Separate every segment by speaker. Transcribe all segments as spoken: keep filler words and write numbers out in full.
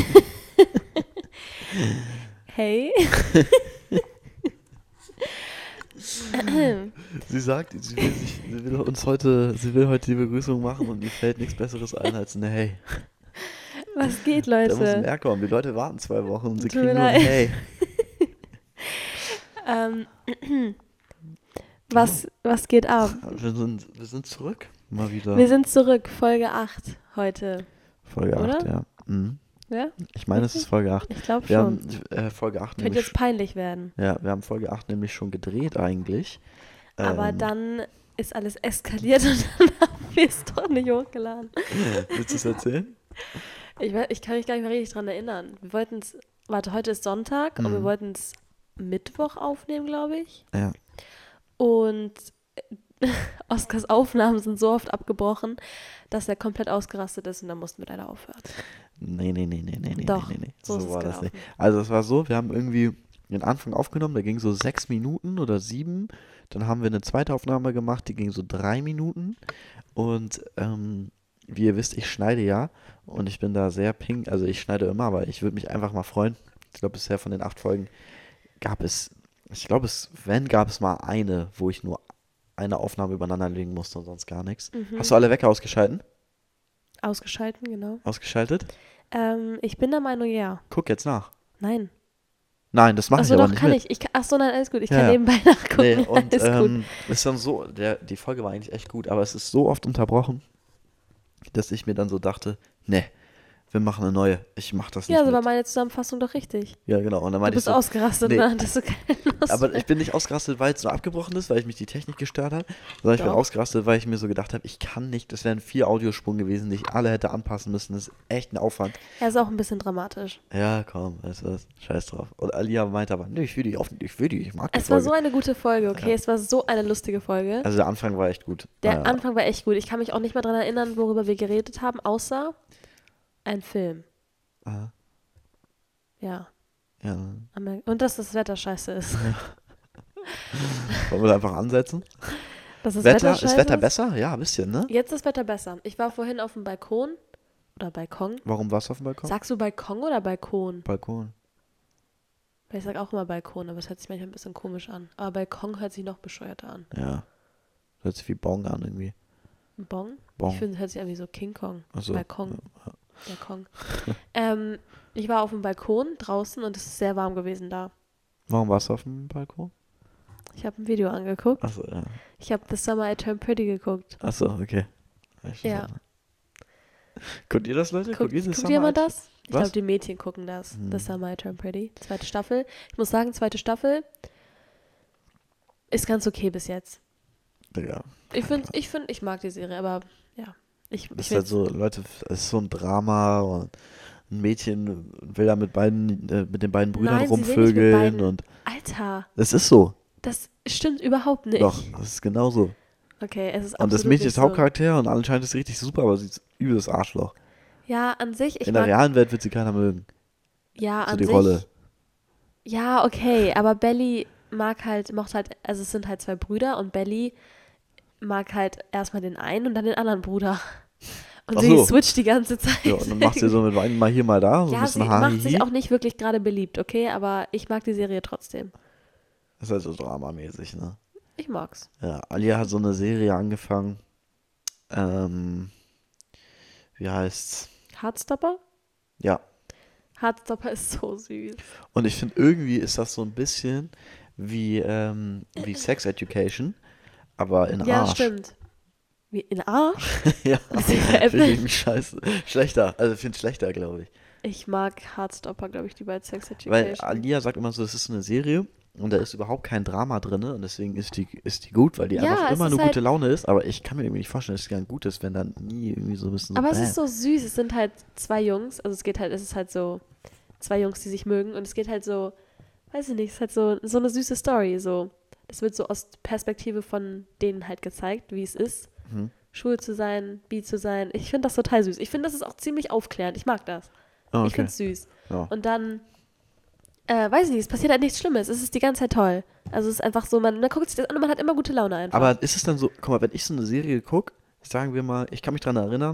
Speaker 1: Hey.
Speaker 2: Sie sagt, sie will, sich, sie will uns heute, sie will heute die Begrüßung machen und ihr fällt nichts Besseres ein als ein Hey.
Speaker 1: Was geht,
Speaker 2: Da muss
Speaker 1: Leute?
Speaker 2: mehr kommen. Die Leute warten zwei Wochen und sie
Speaker 1: Tut
Speaker 2: kriegen
Speaker 1: mir
Speaker 2: nur ein
Speaker 1: leid.
Speaker 2: Hey.
Speaker 1: ähm, was, was geht ab?
Speaker 2: Wir sind, wir sind zurück. Mal wieder.
Speaker 1: Wir sind zurück, Folge acht heute.
Speaker 2: Folge acht,
Speaker 1: oder?
Speaker 2: ja. Mhm.
Speaker 1: Ja?
Speaker 2: Ich meine, es ist Folge acht.
Speaker 1: Ich glaube
Speaker 2: Wir
Speaker 1: schon.
Speaker 2: haben äh, Folge acht
Speaker 1: Könnte
Speaker 2: nämlich.
Speaker 1: jetzt peinlich werden.
Speaker 2: Ja, wir haben Folge acht nämlich schon gedreht eigentlich.
Speaker 1: Aber
Speaker 2: Ähm,
Speaker 1: dann ist alles eskaliert und dann haben wir es doch nicht hochgeladen.
Speaker 2: Willst du es erzählen?
Speaker 1: Ich, weiß, ich kann mich gar nicht mehr richtig dran erinnern. Wir wollten es, warte, heute ist Sonntag
Speaker 2: Mhm.
Speaker 1: und wir wollten es Mittwoch aufnehmen, glaube ich.
Speaker 2: Ja.
Speaker 1: Und Oskars Aufnahmen sind so oft abgebrochen, dass er komplett ausgerastet ist und dann mussten wir leider aufhören.
Speaker 2: Nee, nee, nee, nee, nee, nee,
Speaker 1: Doch,
Speaker 2: nee, nee.
Speaker 1: so ist es
Speaker 2: war das
Speaker 1: gelaufen.
Speaker 2: nicht. Also es war so, wir haben irgendwie den Anfang aufgenommen, der ging so sechs Minuten oder sieben. Dann haben wir eine zweite Aufnahme gemacht, die ging so drei Minuten. Und ähm, wie ihr wisst, ich schneide ja und ich bin da sehr ping, also ich schneide immer, aber ich würde mich einfach mal freuen. Ich glaube, bisher von den acht Folgen gab es, ich glaube, es, wenn, gab es mal eine, wo ich nur eine Aufnahme übereinander legen musste und sonst gar nichts.
Speaker 1: Mhm.
Speaker 2: Hast du alle Wecker ausgeschalten?
Speaker 1: Ausgeschalten, genau.
Speaker 2: Ausgeschaltet?
Speaker 1: Ähm, ich bin der Meinung, ja.
Speaker 2: Guck jetzt nach.
Speaker 1: Nein.
Speaker 2: Nein, das mache ich
Speaker 1: Achso,
Speaker 2: aber
Speaker 1: doch,
Speaker 2: nicht
Speaker 1: kann
Speaker 2: mit.
Speaker 1: ich. ich kann, achso, nein, alles gut. Ich
Speaker 2: Ja,
Speaker 1: kann
Speaker 2: ja.
Speaker 1: nebenbei nachgucken.
Speaker 2: Nee, und
Speaker 1: alles gut.
Speaker 2: ähm, ist dann so, der, die Folge war eigentlich echt gut, aber es ist so oft unterbrochen, dass ich mir dann so dachte, ne, wir machen eine neue. Ich mach das nicht
Speaker 1: Ja, so
Speaker 2: mit.
Speaker 1: war meine Zusammenfassung doch richtig.
Speaker 2: Ja, genau. Und dann
Speaker 1: Du
Speaker 2: meinte ich
Speaker 1: bist
Speaker 2: so,
Speaker 1: ausgerastet,
Speaker 2: nee.
Speaker 1: ne? Hattest du keine Lust
Speaker 2: aber
Speaker 1: mehr.
Speaker 2: ich bin nicht ausgerastet, weil es nur abgebrochen ist, weil ich mich die Technik gestört hat, sondern ich bin
Speaker 1: Doch.
Speaker 2: ausgerastet, weil ich mir so gedacht habe, ich kann nicht, das wären vier Audiospuren gewesen, die ich alle hätte anpassen müssen. Das ist echt ein Aufwand.
Speaker 1: Er ist auch ein bisschen dramatisch.
Speaker 2: Ja, komm, weißt du was, scheiß drauf. Und Alia meinte aber, nee, ich will die, auf, ich will die, ich mag die
Speaker 1: Es war
Speaker 2: Folge.
Speaker 1: so eine gute Folge, okay?
Speaker 2: Ja.
Speaker 1: Es war so eine lustige Folge.
Speaker 2: Also der Anfang war echt gut.
Speaker 1: Der
Speaker 2: Ja.
Speaker 1: Anfang war echt gut. Ich kann mich auch nicht mehr daran erinnern, worüber wir geredet haben, außer ein Film.
Speaker 2: Aha.
Speaker 1: Ja.
Speaker 2: Ja.
Speaker 1: Und dass das Wetter scheiße ist.
Speaker 2: Wollen wir da einfach ansetzen?
Speaker 1: Dass das
Speaker 2: Wetter,
Speaker 1: Wetter
Speaker 2: ist
Speaker 1: scheiße
Speaker 2: Wetter besser? Ja, ein bisschen, ne?
Speaker 1: Jetzt ist Wetter besser. Ich war vorhin auf dem Balkon. Oder Balkon.
Speaker 2: Warum warst du auf dem Balkon?
Speaker 1: Sagst du Balkon oder Balkon?
Speaker 2: Balkon.
Speaker 1: Weil ich sag auch immer Balkon, aber es hört sich manchmal ein bisschen komisch an. Aber Balkon hört sich noch bescheuerter an.
Speaker 2: Ja. Hört sich wie Bong an irgendwie.
Speaker 1: Bon?
Speaker 2: Bong.
Speaker 1: Ich finde, es hört sich irgendwie so King Kong.
Speaker 2: Ach so.
Speaker 1: Balkon. Balkon. ähm, ich war auf dem Balkon draußen und es ist sehr warm gewesen da.
Speaker 2: Warum warst du auf dem Balkon?
Speaker 1: Ich habe ein Video angeguckt.
Speaker 2: Achso, ja.
Speaker 1: Ich habe The Summer I Turned Pretty geguckt.
Speaker 2: Achso, okay. Ich
Speaker 1: Ja.
Speaker 2: Guckt ihr das, Leute?
Speaker 1: Guckt,
Speaker 2: Guckt ihr das
Speaker 1: guckt jemand das? Ich
Speaker 2: Was?
Speaker 1: glaube, die Mädchen gucken das.
Speaker 2: Hm.
Speaker 1: The Summer I Turned Pretty. Zweite Staffel. Ich muss sagen, zweite Staffel ist ganz okay bis jetzt.
Speaker 2: Ja.
Speaker 1: Ich finde, ich, find, ich mag die Serie, aber ja. Ich,
Speaker 2: Das
Speaker 1: ich
Speaker 2: ist halt so, Leute, es ist so ein Drama und ein Mädchen will da mit beiden, äh, mit den beiden Brüdern
Speaker 1: Nein, sie will nicht mit
Speaker 2: rumvögeln
Speaker 1: beiden.
Speaker 2: und
Speaker 1: Alter,
Speaker 2: es ist so.
Speaker 1: das stimmt überhaupt nicht.
Speaker 2: Doch, das ist genau so.
Speaker 1: Okay, es ist
Speaker 2: Und das
Speaker 1: absolut
Speaker 2: Mädchen
Speaker 1: nicht
Speaker 2: ist
Speaker 1: so.
Speaker 2: Hauptcharakter und anscheinend ist sie richtig super, aber sie ist übelst Arschloch.
Speaker 1: Ja, an sich, ich
Speaker 2: In der
Speaker 1: mag,
Speaker 2: realen Welt wird sie keiner mögen.
Speaker 1: ja,
Speaker 2: So
Speaker 1: an
Speaker 2: die
Speaker 1: sich,
Speaker 2: Rolle.
Speaker 1: ja, okay, aber Belly mag halt, mochte halt, also es sind halt zwei Brüder und Belly mag halt erstmal den einen und dann den anderen Bruder. Und
Speaker 2: Ach
Speaker 1: sie
Speaker 2: so.
Speaker 1: switcht die ganze Zeit.
Speaker 2: Ja, und dann macht sie so mit einem mal hier, mal da, so ein
Speaker 1: Ja, sie
Speaker 2: bisschen
Speaker 1: macht
Speaker 2: Hahihi.
Speaker 1: sich auch nicht wirklich gerade beliebt, okay, aber ich mag die Serie trotzdem.
Speaker 2: Das ist halt so dramamäßig, ne?
Speaker 1: Ich mag's.
Speaker 2: Ja, Alia hat so eine Serie angefangen. Ähm, wie heißt's?
Speaker 1: Heartstopper?
Speaker 2: Ja.
Speaker 1: Heartstopper ist so süß.
Speaker 2: Und ich finde, irgendwie ist das so ein bisschen wie, ähm, wie Sex Education, aber in
Speaker 1: Ja,
Speaker 2: Arsch.
Speaker 1: stimmt. Wie in Arsch?
Speaker 2: Ja,
Speaker 1: Ist sie
Speaker 2: finde
Speaker 1: veräppelt?
Speaker 2: ich mich scheiße. Schlechter, also finde schlechter, glaube ich.
Speaker 1: Ich mag Heartstopper, glaube ich, die bei Sex
Speaker 2: Weil
Speaker 1: Education.
Speaker 2: Alia sagt immer so, das ist eine Serie und da ist überhaupt kein Drama drin und deswegen ist die, ist die gut, weil die
Speaker 1: Ja,
Speaker 2: einfach
Speaker 1: es
Speaker 2: immer
Speaker 1: ist
Speaker 2: nur
Speaker 1: halt-
Speaker 2: gute Laune ist, aber ich kann mir irgendwie nicht vorstellen, dass es gern gut ist, wenn dann nie irgendwie so ein bisschen so
Speaker 1: Aber es
Speaker 2: bäh.
Speaker 1: ist so süß. Es sind halt zwei Jungs. Also es geht halt, es ist halt so zwei Jungs, die sich mögen. Und es geht halt so, weiß ich nicht, es ist halt so, so eine süße Story. So. Das wird so aus Perspektive von denen halt gezeigt, wie es ist,
Speaker 2: Mhm.
Speaker 1: schwul zu sein, bi zu sein. Ich finde das total süß. Ich finde, das ist auch ziemlich aufklärend. Ich mag das.
Speaker 2: Ah,
Speaker 1: Ich
Speaker 2: okay.
Speaker 1: finde es süß.
Speaker 2: Ja.
Speaker 1: Und dann, äh, weiß ich nicht, es passiert halt nichts Schlimmes. Es ist die ganze Zeit toll. Also es ist einfach so, man, man guckt sich das an und man hat immer gute Laune einfach.
Speaker 2: Aber ist es dann so, guck mal, wenn ich so eine Serie gucke, sagen wir mal, ich kann mich dran erinnern,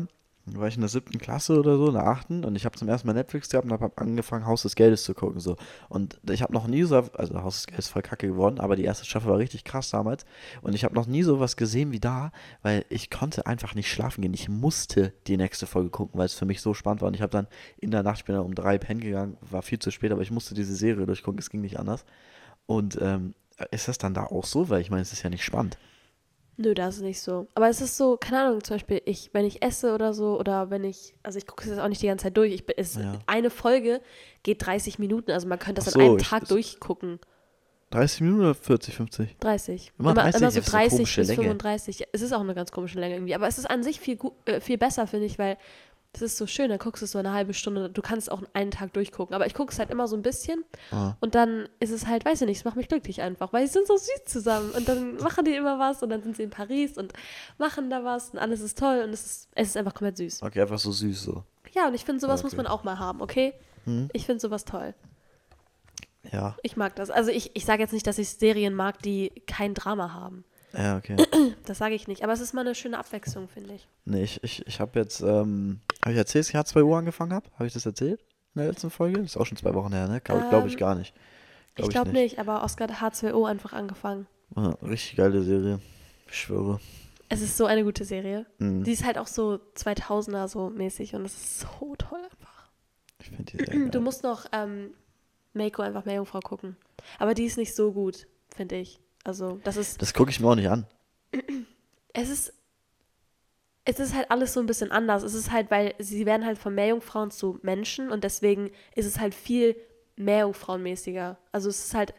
Speaker 2: Da war ich in der siebten Klasse oder so, in der achten und ich habe zum ersten Mal Netflix gehabt und habe angefangen, Haus des Geldes zu gucken. So. Und ich habe noch nie so, also Haus des Geldes ist voll kacke geworden, aber die erste Staffel war richtig krass damals. Und ich habe noch nie sowas gesehen wie da, weil ich konnte einfach nicht schlafen gehen. Ich musste die nächste Folge gucken, weil es für mich so spannend war. Und ich habe dann in der Nacht, ich bin dann um drei pennen gegangen, war viel zu spät, aber ich musste diese Serie durchgucken, es ging nicht anders. Und ähm, ist das dann da auch so? Weil ich meine, es ist ja nicht spannend.
Speaker 1: Nö, das ist nicht so. Aber es ist so, keine Ahnung, zum Beispiel, ich, wenn ich esse oder so, oder wenn ich, also ich gucke es jetzt auch nicht die ganze Zeit durch. Ich, bin- es,
Speaker 2: Ja.
Speaker 1: Eine Folge geht dreißig Minuten, also man könnte das
Speaker 2: Ach
Speaker 1: an
Speaker 2: so,
Speaker 1: einem
Speaker 2: ich-
Speaker 1: Tag
Speaker 2: das-
Speaker 1: durchgucken.
Speaker 2: dreißig Minuten oder vierzig, fünfzig?
Speaker 1: dreißig.
Speaker 2: Immer dreißig?
Speaker 1: immer so
Speaker 2: Das ist eine
Speaker 1: dreißig
Speaker 2: komische
Speaker 1: bis
Speaker 2: Länge.
Speaker 1: fünfunddreißig. Es ist auch eine ganz komische Länge irgendwie. Aber es ist an sich viel, gu- äh, viel besser, finde ich, weil das ist so schön. Dann guckst du es so eine halbe Stunde. Du kannst auch einen Tag durchgucken. Aber ich gucke es halt immer so ein bisschen.
Speaker 2: Ah.
Speaker 1: Und dann ist es halt, weiß ich nicht, es macht mich glücklich einfach. Weil sie sind so süß zusammen. Und dann machen die immer was. Und dann sind sie in Paris und machen da was. Und alles ist toll. Und es ist, es ist einfach komplett süß.
Speaker 2: Okay, einfach so süß so.
Speaker 1: Ja, und ich finde, sowas
Speaker 2: Okay.
Speaker 1: muss man auch mal haben, okay?
Speaker 2: Hm?
Speaker 1: Ich finde sowas toll.
Speaker 2: Ja,
Speaker 1: Ich mag das. Also ich, ich sage jetzt nicht, dass ich Serien mag, die kein Drama haben.
Speaker 2: ja, okay.
Speaker 1: Das sage ich nicht. Aber es ist mal eine schöne Abwechslung, finde ich.
Speaker 2: Nee, ich, ich, ich habe jetzt, ähm, habe ich erzählt, dass ich H zwei O angefangen habe? Habe ich das erzählt in der letzten Folge? Das ist auch schon zwei Wochen her, ne? Glaube glaub ich
Speaker 1: Ähm,
Speaker 2: gar nicht.
Speaker 1: Ich glaube nicht, aber Oscar hat H zwei O einfach angefangen.
Speaker 2: Ah, richtig geile Serie. Ich schwöre.
Speaker 1: Es ist so eine gute Serie.
Speaker 2: Mhm.
Speaker 1: Die ist halt auch so zweitausender so mäßig und es ist so toll einfach.
Speaker 2: Ich finde die sehr geil.
Speaker 1: Du musst noch ähm, Meiko einfach Meerjungfrau gucken. Aber die ist nicht so gut, finde ich. Also das ist,
Speaker 2: Das gucke ich mir auch nicht an.
Speaker 1: es ist, es ist halt alles so ein bisschen anders. Es ist halt, weil sie werden halt von Meerjungfrauen zu Menschen und deswegen ist es halt viel Meerjungfrauenmäßiger. Also es ist halt,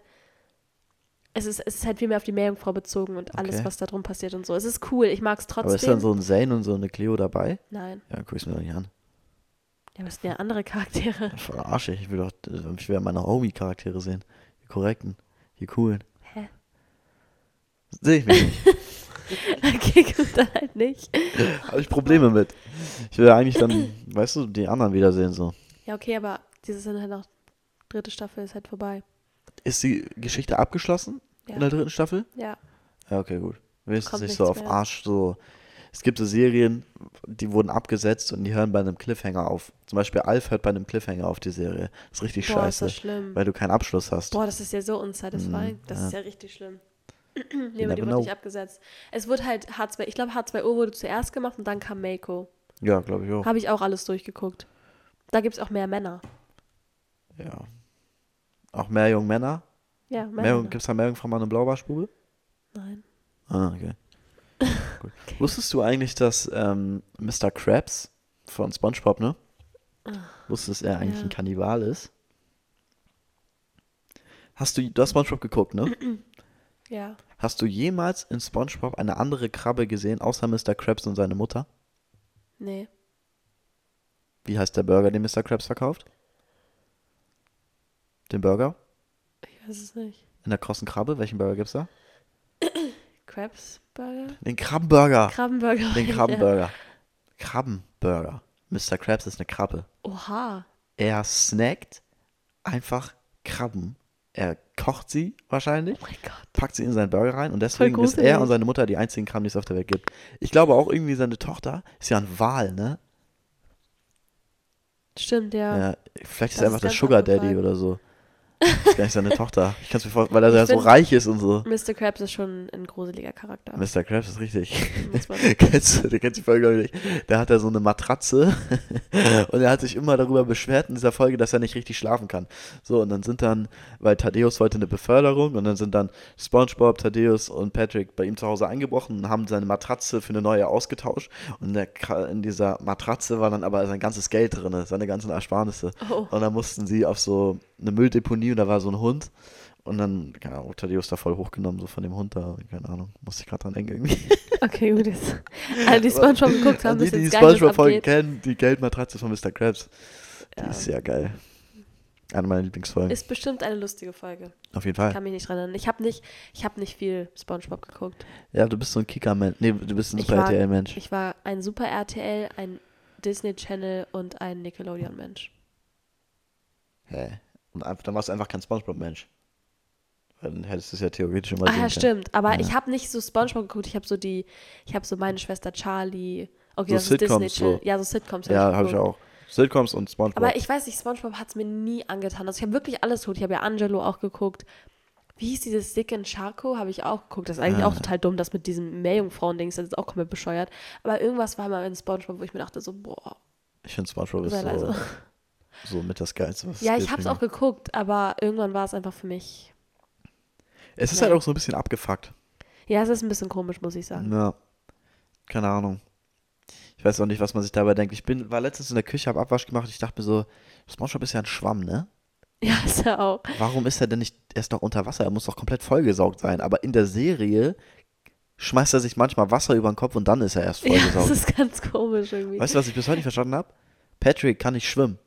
Speaker 1: es ist, es ist halt viel mehr auf die Meerjungfrau bezogen und alles,
Speaker 2: Okay.
Speaker 1: was da drum passiert und so. Es ist cool, ich mag es trotzdem.
Speaker 2: Aber ist dann so ein Zane und so eine Cleo dabei?
Speaker 1: Nein.
Speaker 2: Ja, dann gucke ich mir doch nicht an.
Speaker 1: Ja, aber es sind ja andere Charaktere.
Speaker 2: Voll arschig. Ich will doch, ich will ja meine Homie-Charaktere sehen. Die korrekten, die coolen.
Speaker 1: Hä?
Speaker 2: Sehe ich mich nicht.
Speaker 1: Okay, gut, dann halt nicht.
Speaker 2: Habe ich Probleme mit. Ich will ja eigentlich dann, weißt du, die anderen wiedersehen so.
Speaker 1: Ja, okay, aber diese sind halt noch, dritte Staffel ist halt vorbei.
Speaker 2: Ist die Geschichte abgeschlossen
Speaker 1: Ja.
Speaker 2: in der dritten Staffel?
Speaker 1: Ja.
Speaker 2: Ja, okay, gut. Wenigstens
Speaker 1: Kommt
Speaker 2: nicht so
Speaker 1: nichts
Speaker 2: auf
Speaker 1: mehr.
Speaker 2: Arsch so. Es gibt so Serien, die wurden abgesetzt und die hören bei einem Cliffhanger auf. Zum Beispiel Alf hört bei einem Cliffhanger auf die Serie. Das ist richtig
Speaker 1: Boah, ist
Speaker 2: scheiße,
Speaker 1: das schlimm.
Speaker 2: weil du keinen Abschluss hast.
Speaker 1: Boah, das ist ja so unsatisfying.
Speaker 2: Mhm,
Speaker 1: Das
Speaker 2: ja.
Speaker 1: ist ja richtig schlimm. nee,
Speaker 2: You
Speaker 1: aber die
Speaker 2: never
Speaker 1: wurde
Speaker 2: know.
Speaker 1: nicht abgesetzt. Es wurde halt H zwei, ich glaube H zwei O wurde zuerst gemacht und dann kam Meiko.
Speaker 2: Ja, glaube ich auch.
Speaker 1: Habe ich auch alles durchgeguckt. Da gibt es auch mehr Männer.
Speaker 2: Ja. Auch mehr junge Männer?
Speaker 1: Ja, mehr
Speaker 2: Mehr,
Speaker 1: Männer.
Speaker 2: Gibt es da mehr Jungfrau und Blaubarschbube?
Speaker 1: Nein.
Speaker 2: Ah, okay. Gut. Wusstest du eigentlich, dass ähm, Mister Krabs von SpongeBob, ne? Wusstest, dass er eigentlich
Speaker 1: Ja.
Speaker 2: ein Kannibal ist? Hast du, du hast SpongeBob geguckt, ne?
Speaker 1: Ja.
Speaker 2: Hast du jemals in SpongeBob eine andere Krabbe gesehen, außer Mister Krabs und seine Mutter?
Speaker 1: Nee.
Speaker 2: Wie heißt der Burger, den Mister Krabs verkauft? Den Burger?
Speaker 1: Ich weiß es nicht.
Speaker 2: In der krossen Krabbe? Welchen Burger gibt's da?
Speaker 1: Crabs Burger?
Speaker 2: Den Krabbenburger.
Speaker 1: Krabbenburger.
Speaker 2: Den
Speaker 1: Ja.
Speaker 2: Krabbenburger. Krabbenburger. Mister Krabs ist eine Krabbe.
Speaker 1: Oha.
Speaker 2: Er snackt einfach Krabben. Er kocht sie wahrscheinlich,
Speaker 1: Oh mein Gott.
Speaker 2: packt sie in seinen Burger rein und deswegen ist
Speaker 1: gruselig.
Speaker 2: er und seine Mutter die einzigen Krabben, die es auf der Welt gibt. Ich glaube auch irgendwie seine Tochter ist ja ein Wal, ne?
Speaker 1: Stimmt, ja.
Speaker 2: Ja, vielleicht ist
Speaker 1: Das
Speaker 2: er einfach
Speaker 1: ist
Speaker 2: der
Speaker 1: ganz
Speaker 2: Sugar Daddy
Speaker 1: abgefahren.
Speaker 2: oder so. Das ist gar nicht seine Tochter. Ich kann es mir vorstellen, weil er ja
Speaker 1: Ich
Speaker 2: so
Speaker 1: find-
Speaker 2: reich ist und so.
Speaker 1: Mister Krabs ist schon ein gruseliger Charakter.
Speaker 2: Mister Krabs ist richtig.
Speaker 1: Muss man.
Speaker 2: kennst du, der kennt die Folge, glaub ich nicht. Da hat er so eine Matratze und er hat sich immer darüber beschwert in dieser Folge, dass er nicht richtig schlafen kann. So, und dann sind dann, weil Thaddeus wollte eine Beförderung und dann sind dann SpongeBob, Thaddeus und Patrick bei ihm zu Hause eingebrochen und haben seine Matratze für eine neue ausgetauscht. Und in, der, Ka- in dieser Matratze war dann aber sein ganzes Geld drin, seine ganzen Ersparnisse.
Speaker 1: Oh.
Speaker 2: Und dann mussten sie auf so eine Mülldeponie und da war so ein Hund. Und dann, keine Ahnung, Thaddeus da voll hochgenommen, so von dem Hund da, keine Ahnung, musste ich gerade dran denken irgendwie.
Speaker 1: Okay, gut. Jetzt. Alle, die SpongeBob geguckt haben,
Speaker 2: die,
Speaker 1: wissen
Speaker 2: die
Speaker 1: jetzt gar nicht, was
Speaker 2: SpongeBob-Folgen
Speaker 1: abgeht.
Speaker 2: kennen, die Geldmatratze von Mister Krabs, die
Speaker 1: Ja.
Speaker 2: ist sehr geil. Eine meiner Lieblingsfolgen.
Speaker 1: Ist bestimmt eine lustige Folge.
Speaker 2: Auf jeden
Speaker 1: Ich
Speaker 2: Fall.
Speaker 1: kann mich nicht dran erinnern. Ich habe nicht, ich hab nicht viel SpongeBob geguckt.
Speaker 2: Ja, du bist so ein Kicker-Mensch. Nee, du bist ein
Speaker 1: Ich
Speaker 2: Super
Speaker 1: war-
Speaker 2: R T L-Mensch.
Speaker 1: Ich war ein Super R T L, ein Disney Channel und ein Nickelodeon-Mensch.
Speaker 2: Hä? Und einfach, dann warst du einfach kein SpongeBob-Mensch. Weil dann hättest du es ja theoretisch immer
Speaker 1: Ah
Speaker 2: sehen
Speaker 1: ja,
Speaker 2: können.
Speaker 1: stimmt. Aber
Speaker 2: Ja.
Speaker 1: ich habe nicht so SpongeBob geguckt. Ich habe so die, ich habe so meine Schwester Charlie, Okay,
Speaker 2: So
Speaker 1: das ist
Speaker 2: Sitcoms,
Speaker 1: Disney Channel.
Speaker 2: so.
Speaker 1: Ja, so Sitcoms
Speaker 2: Ja, habe ich
Speaker 1: geguckt.
Speaker 2: auch. Sitcoms und SpongeBob.
Speaker 1: Aber ich weiß nicht, SpongeBob hat es mir nie angetan. Also ich habe wirklich alles geguckt. Ich habe ja Angelo auch geguckt. Wie hieß dieses Sick and Charco? Habe ich auch geguckt. Das ist eigentlich
Speaker 2: Ah.
Speaker 1: auch total dumm, das mit diesem Meerjungfrauen-Dings. Das ist auch komplett bescheuert. Aber irgendwas war mal in SpongeBob, wo ich mir dachte so, boah,
Speaker 2: Ich finde SpongeBob ist
Speaker 1: sei
Speaker 2: so,
Speaker 1: leise.
Speaker 2: so mit das Geilste, was
Speaker 1: Ja,
Speaker 2: es
Speaker 1: ich
Speaker 2: gibt.
Speaker 1: habe es auch geguckt, aber irgendwann war es einfach für mich.
Speaker 2: Es ist
Speaker 1: Nee.
Speaker 2: halt auch so ein bisschen abgefuckt.
Speaker 1: Ja, es ist ein bisschen komisch, muss ich sagen.
Speaker 2: Ja, keine Ahnung. Ich weiß auch nicht, was man sich dabei denkt. Ich bin, war letztens in der Küche, habe Abwasch gemacht. Ich dachte mir so, SpongeBob ist ja ein Schwamm, ne?
Speaker 1: Ja, ist er auch.
Speaker 2: Warum ist er denn nicht, er ist doch unter Wasser, er muss doch komplett vollgesaugt sein. Aber in der Serie schmeißt er sich manchmal Wasser über den Kopf und dann ist er erst
Speaker 1: Ja, das
Speaker 2: vollgesaugt.
Speaker 1: ist ganz komisch irgendwie.
Speaker 2: Weißt du, was ich bis heute nicht verstanden habe? Patrick kann nicht schwimmen.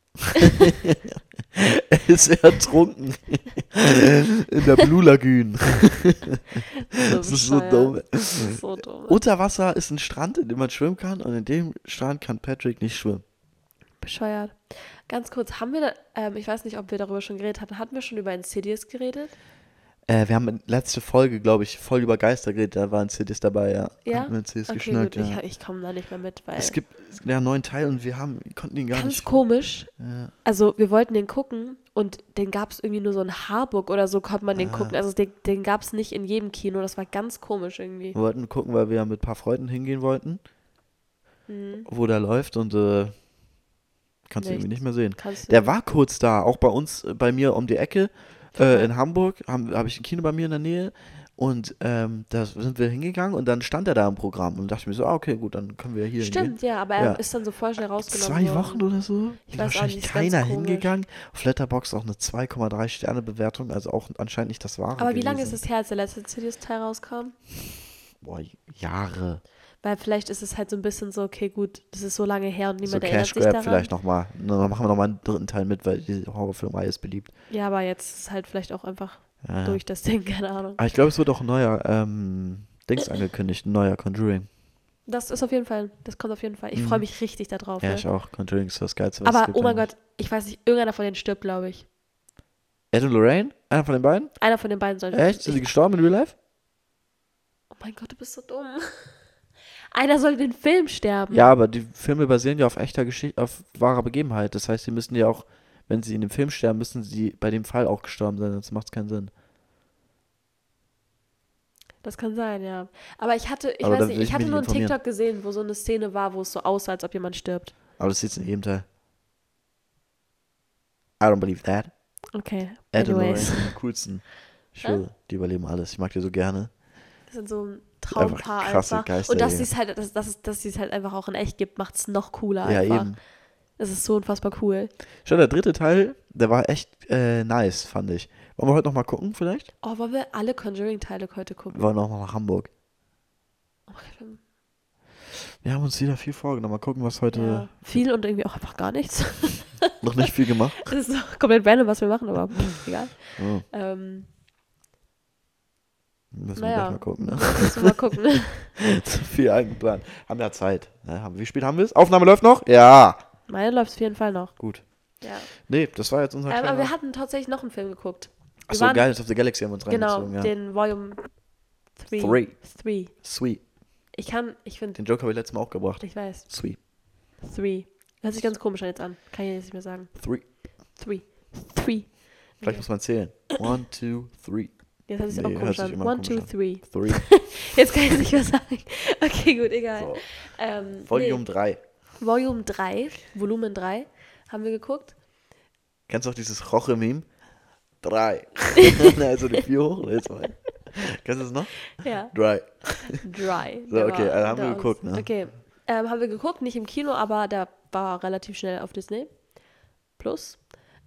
Speaker 2: Er ist ertrunken. In der Blue Lagoon.
Speaker 1: So
Speaker 2: Das ist so
Speaker 1: bescheuert.
Speaker 2: dumm.
Speaker 1: Das ist so dumm.
Speaker 2: Unter Wasser ist ein Strand, in dem man schwimmen kann und in dem Strand kann Patrick nicht schwimmen.
Speaker 1: Bescheuert. Ganz kurz, haben wir, da, ähm, ich weiß nicht, ob wir darüber schon geredet hatten, hatten wir schon über Insidious geredet?
Speaker 2: Äh, wir haben in letzte Folge, glaube ich, voll über Geister geredet, da war Insidious dabei, ja.
Speaker 1: Ja?
Speaker 2: Haben wir Insidious
Speaker 1: Okay,
Speaker 2: geschnackt,
Speaker 1: gut,
Speaker 2: ja.
Speaker 1: ich, ich komme da nicht mehr mit, weil
Speaker 2: Es gibt ja einen neuen Teil und wir haben, konnten ihn gar
Speaker 1: ganz
Speaker 2: nicht.
Speaker 1: komisch.
Speaker 2: Ja.
Speaker 1: Also wir wollten den gucken und den gab es irgendwie nur so in Harburg oder so, konnte man den
Speaker 2: Ah.
Speaker 1: gucken. Also den, den gab es nicht in jedem Kino, das war ganz komisch irgendwie.
Speaker 2: Wir wollten gucken, weil wir ja mit ein paar Freunden hingehen wollten,
Speaker 1: Mhm.
Speaker 2: wo der läuft und äh, kannst du
Speaker 1: Nichts.
Speaker 2: irgendwie nicht mehr sehen.
Speaker 1: Kannst du
Speaker 2: Der war kurz da, auch bei uns, äh, bei mir um die Ecke, äh,
Speaker 1: Ja.
Speaker 2: in Hamburg, habe hab ich ein Kino bei mir in der Nähe und ähm, da sind wir hingegangen und dann stand er da im Programm und dachte ich mir so, ah, okay, gut, dann können wir hier hingehen.
Speaker 1: Stimmt, ja, aber er
Speaker 2: Ja.
Speaker 1: ist dann so voll schnell rausgenommen
Speaker 2: Zwei
Speaker 1: worden.
Speaker 2: Wochen oder so?
Speaker 1: Ich
Speaker 2: Ist
Speaker 1: weiß auch
Speaker 2: wahrscheinlich
Speaker 1: nicht, ist ganz
Speaker 2: keiner
Speaker 1: komisch.
Speaker 2: hingegangen. Auf Letterboxd auch eine zwei Komma drei Sterne Bewertung, also auch anscheinend nicht das Wahre
Speaker 1: Aber wie lange ist
Speaker 2: gewesen.
Speaker 1: es her, als der letzte Insidious-Teil rauskam?
Speaker 2: Boah, Jahre.
Speaker 1: Weil vielleicht ist es halt so ein bisschen so, okay, gut, das ist so lange her und
Speaker 2: So
Speaker 1: niemand erinnert
Speaker 2: Cash
Speaker 1: sich
Speaker 2: Grab
Speaker 1: daran.
Speaker 2: vielleicht nochmal. Dann machen wir nochmal einen dritten Teil mit, weil die Horrorfilmreihe ist beliebt.
Speaker 1: Ja, aber jetzt ist es halt vielleicht auch einfach
Speaker 2: Ja.
Speaker 1: durch das Ding, keine Ahnung.
Speaker 2: Aber ich glaube, es wird auch ein neuer ähm, Dings angekündigt, ein neuer Conjuring.
Speaker 1: Das ist auf jeden Fall, das kommt auf jeden Fall. Ich
Speaker 2: Mhm.
Speaker 1: freue mich richtig darauf.
Speaker 2: Ja,
Speaker 1: ne?
Speaker 2: ich auch. Conjuring ist das Geilste, was es
Speaker 1: Aber,
Speaker 2: gibt
Speaker 1: oh mein
Speaker 2: eigentlich.
Speaker 1: Gott, ich weiß nicht, irgendeiner von denen stirbt, glaube ich.
Speaker 2: Ed und Lorraine? Einer von den beiden?
Speaker 1: Einer von den beiden soll
Speaker 2: Echt? Sind die
Speaker 1: ich,
Speaker 2: gestorben in Real Life?
Speaker 1: Oh mein Gott, du bist so dumm. Einer soll den Film sterben.
Speaker 2: Ja, aber die Filme basieren ja auf echter Geschichte, auf wahrer Begebenheit. Das heißt, sie müssen ja auch, wenn sie in dem Film sterben, müssen sie bei dem Fall auch gestorben sein, sonst macht es keinen Sinn.
Speaker 1: Das kann sein, ja. Aber ich hatte, ich
Speaker 2: Aber da
Speaker 1: weiß
Speaker 2: will
Speaker 1: nicht,
Speaker 2: ich
Speaker 1: ich hatte
Speaker 2: mich
Speaker 1: nur einen
Speaker 2: informieren.
Speaker 1: TikTok gesehen, wo so eine Szene war, wo es so aussah, als ob jemand stirbt.
Speaker 2: Aber das sieht in jedem Teil. I don't believe that.
Speaker 1: Okay,
Speaker 2: Ed und Lorraine
Speaker 1: anyways.
Speaker 2: sind die coolsten. Ich schwöre, die überleben alles. Ich mag die so gerne.
Speaker 1: Das sind so ein
Speaker 2: Einfach
Speaker 1: Traumpaar
Speaker 2: krasse
Speaker 1: einfach.
Speaker 2: Geister,
Speaker 1: Und dass
Speaker 2: Digga.
Speaker 1: sie es halt, dass, dass, dass sie es halt einfach auch in echt gibt, macht es noch cooler
Speaker 2: Ja,
Speaker 1: einfach.
Speaker 2: eben.
Speaker 1: Es ist so unfassbar cool.
Speaker 2: Schon der dritte Teil, der war echt äh, nice, fand ich. Wollen wir heute nochmal gucken, vielleicht?
Speaker 1: Oh, wollen wir alle Conjuring-Teile heute gucken?
Speaker 2: Wir wollen nochmal nach Hamburg.
Speaker 1: Oh mein Gott,
Speaker 2: Wir haben uns wieder viel vorgenommen. Mal gucken, was heute
Speaker 1: ja. Viel und irgendwie auch einfach gar nichts.
Speaker 2: noch nicht viel gemacht.
Speaker 1: Das ist so komplett random, was wir machen, aber pff, egal.
Speaker 2: Oh,
Speaker 1: Ähm,
Speaker 2: müssen wir
Speaker 1: naja,
Speaker 2: gleich mal gucken, ne?
Speaker 1: müssen wir mal gucken.
Speaker 2: Zu viel eingeplant. Haben ja Zeit. Ja, haben, wie spät haben wir es? Aufnahme läuft noch? Ja.
Speaker 1: Meine läuft auf jeden Fall noch.
Speaker 2: Gut.
Speaker 1: Ja.
Speaker 2: Nee, das war jetzt unser
Speaker 1: Ähm, aber
Speaker 2: kleiner...
Speaker 1: wir hatten tatsächlich noch einen Film geguckt. Wir
Speaker 2: Achso,
Speaker 1: waren-
Speaker 2: Guardians of the Galaxy haben wir uns
Speaker 1: Genau,
Speaker 2: reingezogen, ja.
Speaker 1: den Volume drei.
Speaker 2: Three.
Speaker 1: Three.
Speaker 2: Sweet.
Speaker 1: Ich kann, ich finde,
Speaker 2: Den Joke habe ich letztes Mal auch gebracht.
Speaker 1: ich weiß.
Speaker 2: Sweet.
Speaker 1: Three. Hört sich ganz komisch an jetzt an. Kann ich jetzt nicht mehr sagen.
Speaker 2: Three.
Speaker 1: Three. Three.
Speaker 2: Vielleicht muss man zählen. One, two, three.
Speaker 1: Jetzt hört sich
Speaker 2: Nee,
Speaker 1: auch
Speaker 2: hört
Speaker 1: komisch
Speaker 2: sich
Speaker 1: an.
Speaker 2: immer
Speaker 1: One,
Speaker 2: komisch
Speaker 1: two,
Speaker 2: an.
Speaker 1: three.
Speaker 2: Three.
Speaker 1: Jetzt kann ich nicht mehr sagen. Okay, gut, egal.
Speaker 2: So.
Speaker 1: Ähm,
Speaker 2: Volume drei.
Speaker 1: nee, Volume drei, Volumen drei haben wir geguckt.
Speaker 2: Kennst du auch dieses Roche-Meme? Drei. Also die vier hoch und jetzt mal. Kennst du das noch?
Speaker 1: Ja.
Speaker 2: Drei.
Speaker 1: Dry.
Speaker 2: So,
Speaker 1: Der
Speaker 2: okay,
Speaker 1: war-
Speaker 2: also haben
Speaker 1: der
Speaker 2: wir
Speaker 1: aus-
Speaker 2: geguckt, ne?
Speaker 1: Okay, ähm, haben wir geguckt, nicht im Kino, aber der war relativ schnell auf Disney Plus.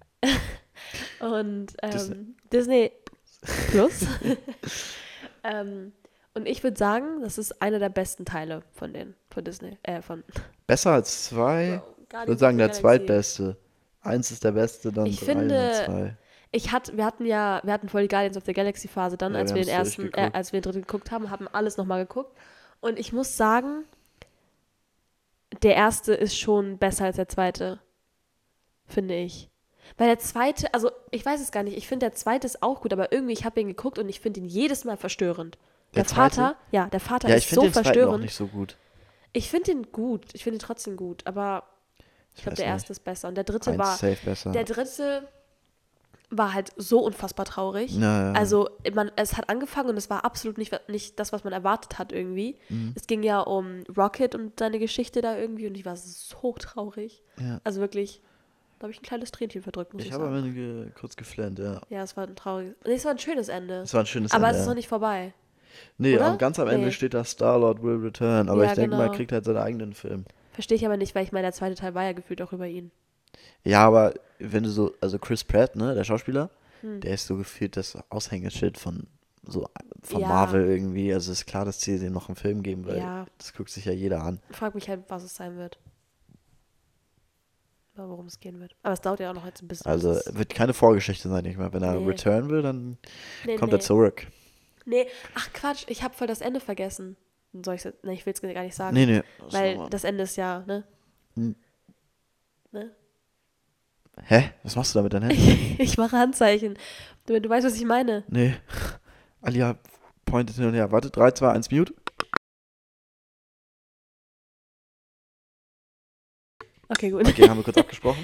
Speaker 1: Und ähm,
Speaker 2: Disney.
Speaker 1: Disney, Plus. ähm, und ich würde sagen, das ist einer der besten Teile von den, von Disney, äh, von
Speaker 2: Besser als zwei? Ich
Speaker 1: Guardians
Speaker 2: würde sagen,
Speaker 1: of
Speaker 2: der
Speaker 1: the Galaxy.
Speaker 2: zweitbeste. Eins ist der beste, dann
Speaker 1: Ich
Speaker 2: drei
Speaker 1: finde,
Speaker 2: und zwei.
Speaker 1: Ich hatte, wir hatten ja, wir hatten voll die Guardians of the Galaxy Phase dann,
Speaker 2: Ja,
Speaker 1: als
Speaker 2: wir
Speaker 1: wir den
Speaker 2: haben's
Speaker 1: ersten, äh,
Speaker 2: durchgeguckt.
Speaker 1: als wir den dritten geguckt haben, haben alles nochmal geguckt. Und ich muss sagen, der erste ist schon besser als der zweite, finde ich. Weil der zweite, also ich weiß es gar nicht, ich finde der zweite ist auch gut, aber irgendwie, ich habe ihn geguckt und ich finde ihn jedes Mal verstörend. Der,
Speaker 2: Der zweite?
Speaker 1: Vater, ja, der Vater
Speaker 2: Ja, ich
Speaker 1: ist so
Speaker 2: finde den zweiten auch
Speaker 1: verstörend.
Speaker 2: nicht so gut.
Speaker 1: Ich finde ihn gut. Ich finde ihn trotzdem gut. Aber ich
Speaker 2: Ich
Speaker 1: glaube,
Speaker 2: weiß
Speaker 1: der
Speaker 2: nicht.
Speaker 1: erste ist besser. Und der dritte
Speaker 2: Eins
Speaker 1: war.
Speaker 2: safe besser.
Speaker 1: Der dritte war halt so unfassbar traurig.
Speaker 2: Ja, ja.
Speaker 1: Also man, es hat angefangen und es war absolut nicht, nicht das, was man erwartet hat irgendwie.
Speaker 2: Mhm.
Speaker 1: Es ging ja um Rocket und seine Geschichte da irgendwie und ich war so traurig.
Speaker 2: Ja.
Speaker 1: Also wirklich, da habe ich ein kleines Tränchen verdrückt, muss ich,
Speaker 2: Ich habe
Speaker 1: sagen.
Speaker 2: am Ende ge- kurz geflennt, ja.
Speaker 1: Ja, es war ein trauriges, nee, es war ein schönes Ende.
Speaker 2: Es war ein schönes
Speaker 1: Aber
Speaker 2: Ende.
Speaker 1: es ist
Speaker 2: ja.
Speaker 1: noch nicht vorbei.
Speaker 2: Nee,
Speaker 1: oder?
Speaker 2: am, ganz am Ende
Speaker 1: Nee.
Speaker 2: steht da Star-Lord will return. Aber
Speaker 1: Ja,
Speaker 2: ich denke mal,
Speaker 1: genau.
Speaker 2: er kriegt halt seinen eigenen Film.
Speaker 1: Verstehe ich aber nicht, weil ich meine, der zweite Teil war ja gefühlt auch über ihn.
Speaker 2: Ja, aber wenn du so, also Chris Pratt, ne, der Schauspieler,
Speaker 1: Hm.
Speaker 2: der ist so gefühlt das Aushängeschild von so von
Speaker 1: Ja.
Speaker 2: Marvel irgendwie. Also ist klar, dass die dem noch einen Film geben, weil
Speaker 1: Ja,
Speaker 2: das guckt sich ja jeder an.
Speaker 1: ich frage mich halt, was es sein wird. Oder worum es gehen wird. Aber es dauert ja auch noch jetzt ein bisschen.
Speaker 2: Also
Speaker 1: bis es-
Speaker 2: wird keine Vorgeschichte sein, ich meine, wenn er
Speaker 1: Nee.
Speaker 2: return will, dann
Speaker 1: nee,
Speaker 2: kommt
Speaker 1: nee.
Speaker 2: er zurück.
Speaker 1: Nee, ach Quatsch, ich habe voll das Ende vergessen. Soll ich ne, ich will es gar nicht sagen.
Speaker 2: Nee, nee. das
Speaker 1: weil
Speaker 2: nochmal.
Speaker 1: das Ende ist ja, ne?
Speaker 2: Hm.
Speaker 1: ne?
Speaker 2: Hä? Was machst du da mit deinen Händen?
Speaker 1: Ich mache Handzeichen. Du, du weißt, was ich meine.
Speaker 2: Nee. Alia pointet hin und her. Warte, drei, zwei, eins, mute.
Speaker 1: Okay, gut.
Speaker 2: Okay, haben wir kurz abgesprochen.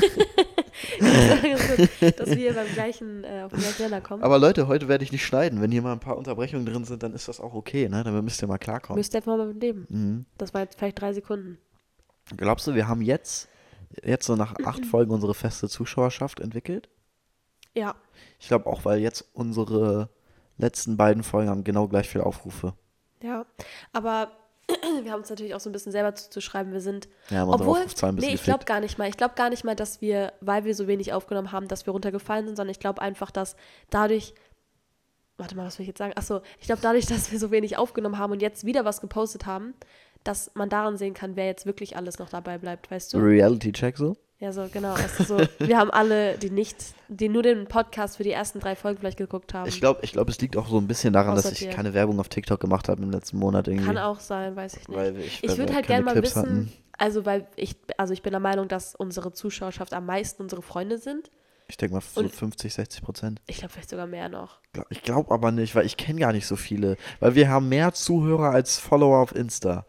Speaker 1: Dass wir beim gleichen, äh, auf den gleichen Nenner kommen.
Speaker 2: Aber Leute, heute werde ich nicht schneiden. Wenn hier mal ein paar Unterbrechungen drin sind, dann ist das auch okay, ne? Damit müsst ihr mal klarkommen.
Speaker 1: Müsst ihr einfach mal mit leben.
Speaker 2: Mhm.
Speaker 1: Das war jetzt vielleicht drei Sekunden.
Speaker 2: Glaubst du, wir haben jetzt, jetzt so nach acht Folgen unsere feste Zuschauerschaft entwickelt?
Speaker 1: Ja.
Speaker 2: Ich glaube auch, weil jetzt unsere letzten beiden Folgen haben genau gleich viel Aufrufe.
Speaker 1: Ja. Aber wir haben uns natürlich auch so ein bisschen selber zuzuschreiben. Wir sind.
Speaker 2: Ja, haben unsere
Speaker 1: Obwohl,
Speaker 2: Aufrufzahlen ein bisschen
Speaker 1: nee, ich glaube
Speaker 2: gefickt.
Speaker 1: gar nicht mal. Ich glaube gar nicht mal, dass wir, weil wir so wenig aufgenommen haben, dass wir runtergefallen sind, sondern ich glaube einfach, dass dadurch. Warte mal, was will ich jetzt sagen? Achso, ich glaube dadurch, dass wir so wenig aufgenommen haben und jetzt wieder was gepostet haben, dass man daran sehen kann, wer jetzt wirklich alles noch dabei bleibt, weißt du?
Speaker 2: Reality-Check so?
Speaker 1: Ja, so, genau. Also so, wir haben alle, die nicht, die nur den Podcast für die ersten drei Folgen vielleicht geguckt haben.
Speaker 2: Ich glaube, ich glaub, es liegt auch so ein bisschen daran, dass ich
Speaker 1: Aussortiert.
Speaker 2: keine Werbung auf TikTok gemacht habe im letzten Monat irgendwie.
Speaker 1: Kann auch sein, weiß ich nicht.
Speaker 2: Weil ich,
Speaker 1: Ich
Speaker 2: weil
Speaker 1: würde
Speaker 2: wir
Speaker 1: halt
Speaker 2: keine
Speaker 1: gerne mal
Speaker 2: Clips
Speaker 1: wissen,
Speaker 2: hatten.
Speaker 1: also weil ich, also ich bin der Meinung, dass unsere Zuschauerschaft am meisten unsere Freunde sind.
Speaker 2: Ich denke mal so
Speaker 1: Und-
Speaker 2: fünfzig, sechzig Prozent.
Speaker 1: Ich glaube vielleicht sogar mehr noch.
Speaker 2: Glaub- Ich glaube aber nicht, weil ich kenne gar nicht so viele. Weil wir haben mehr Zuhörer als Follower auf Insta.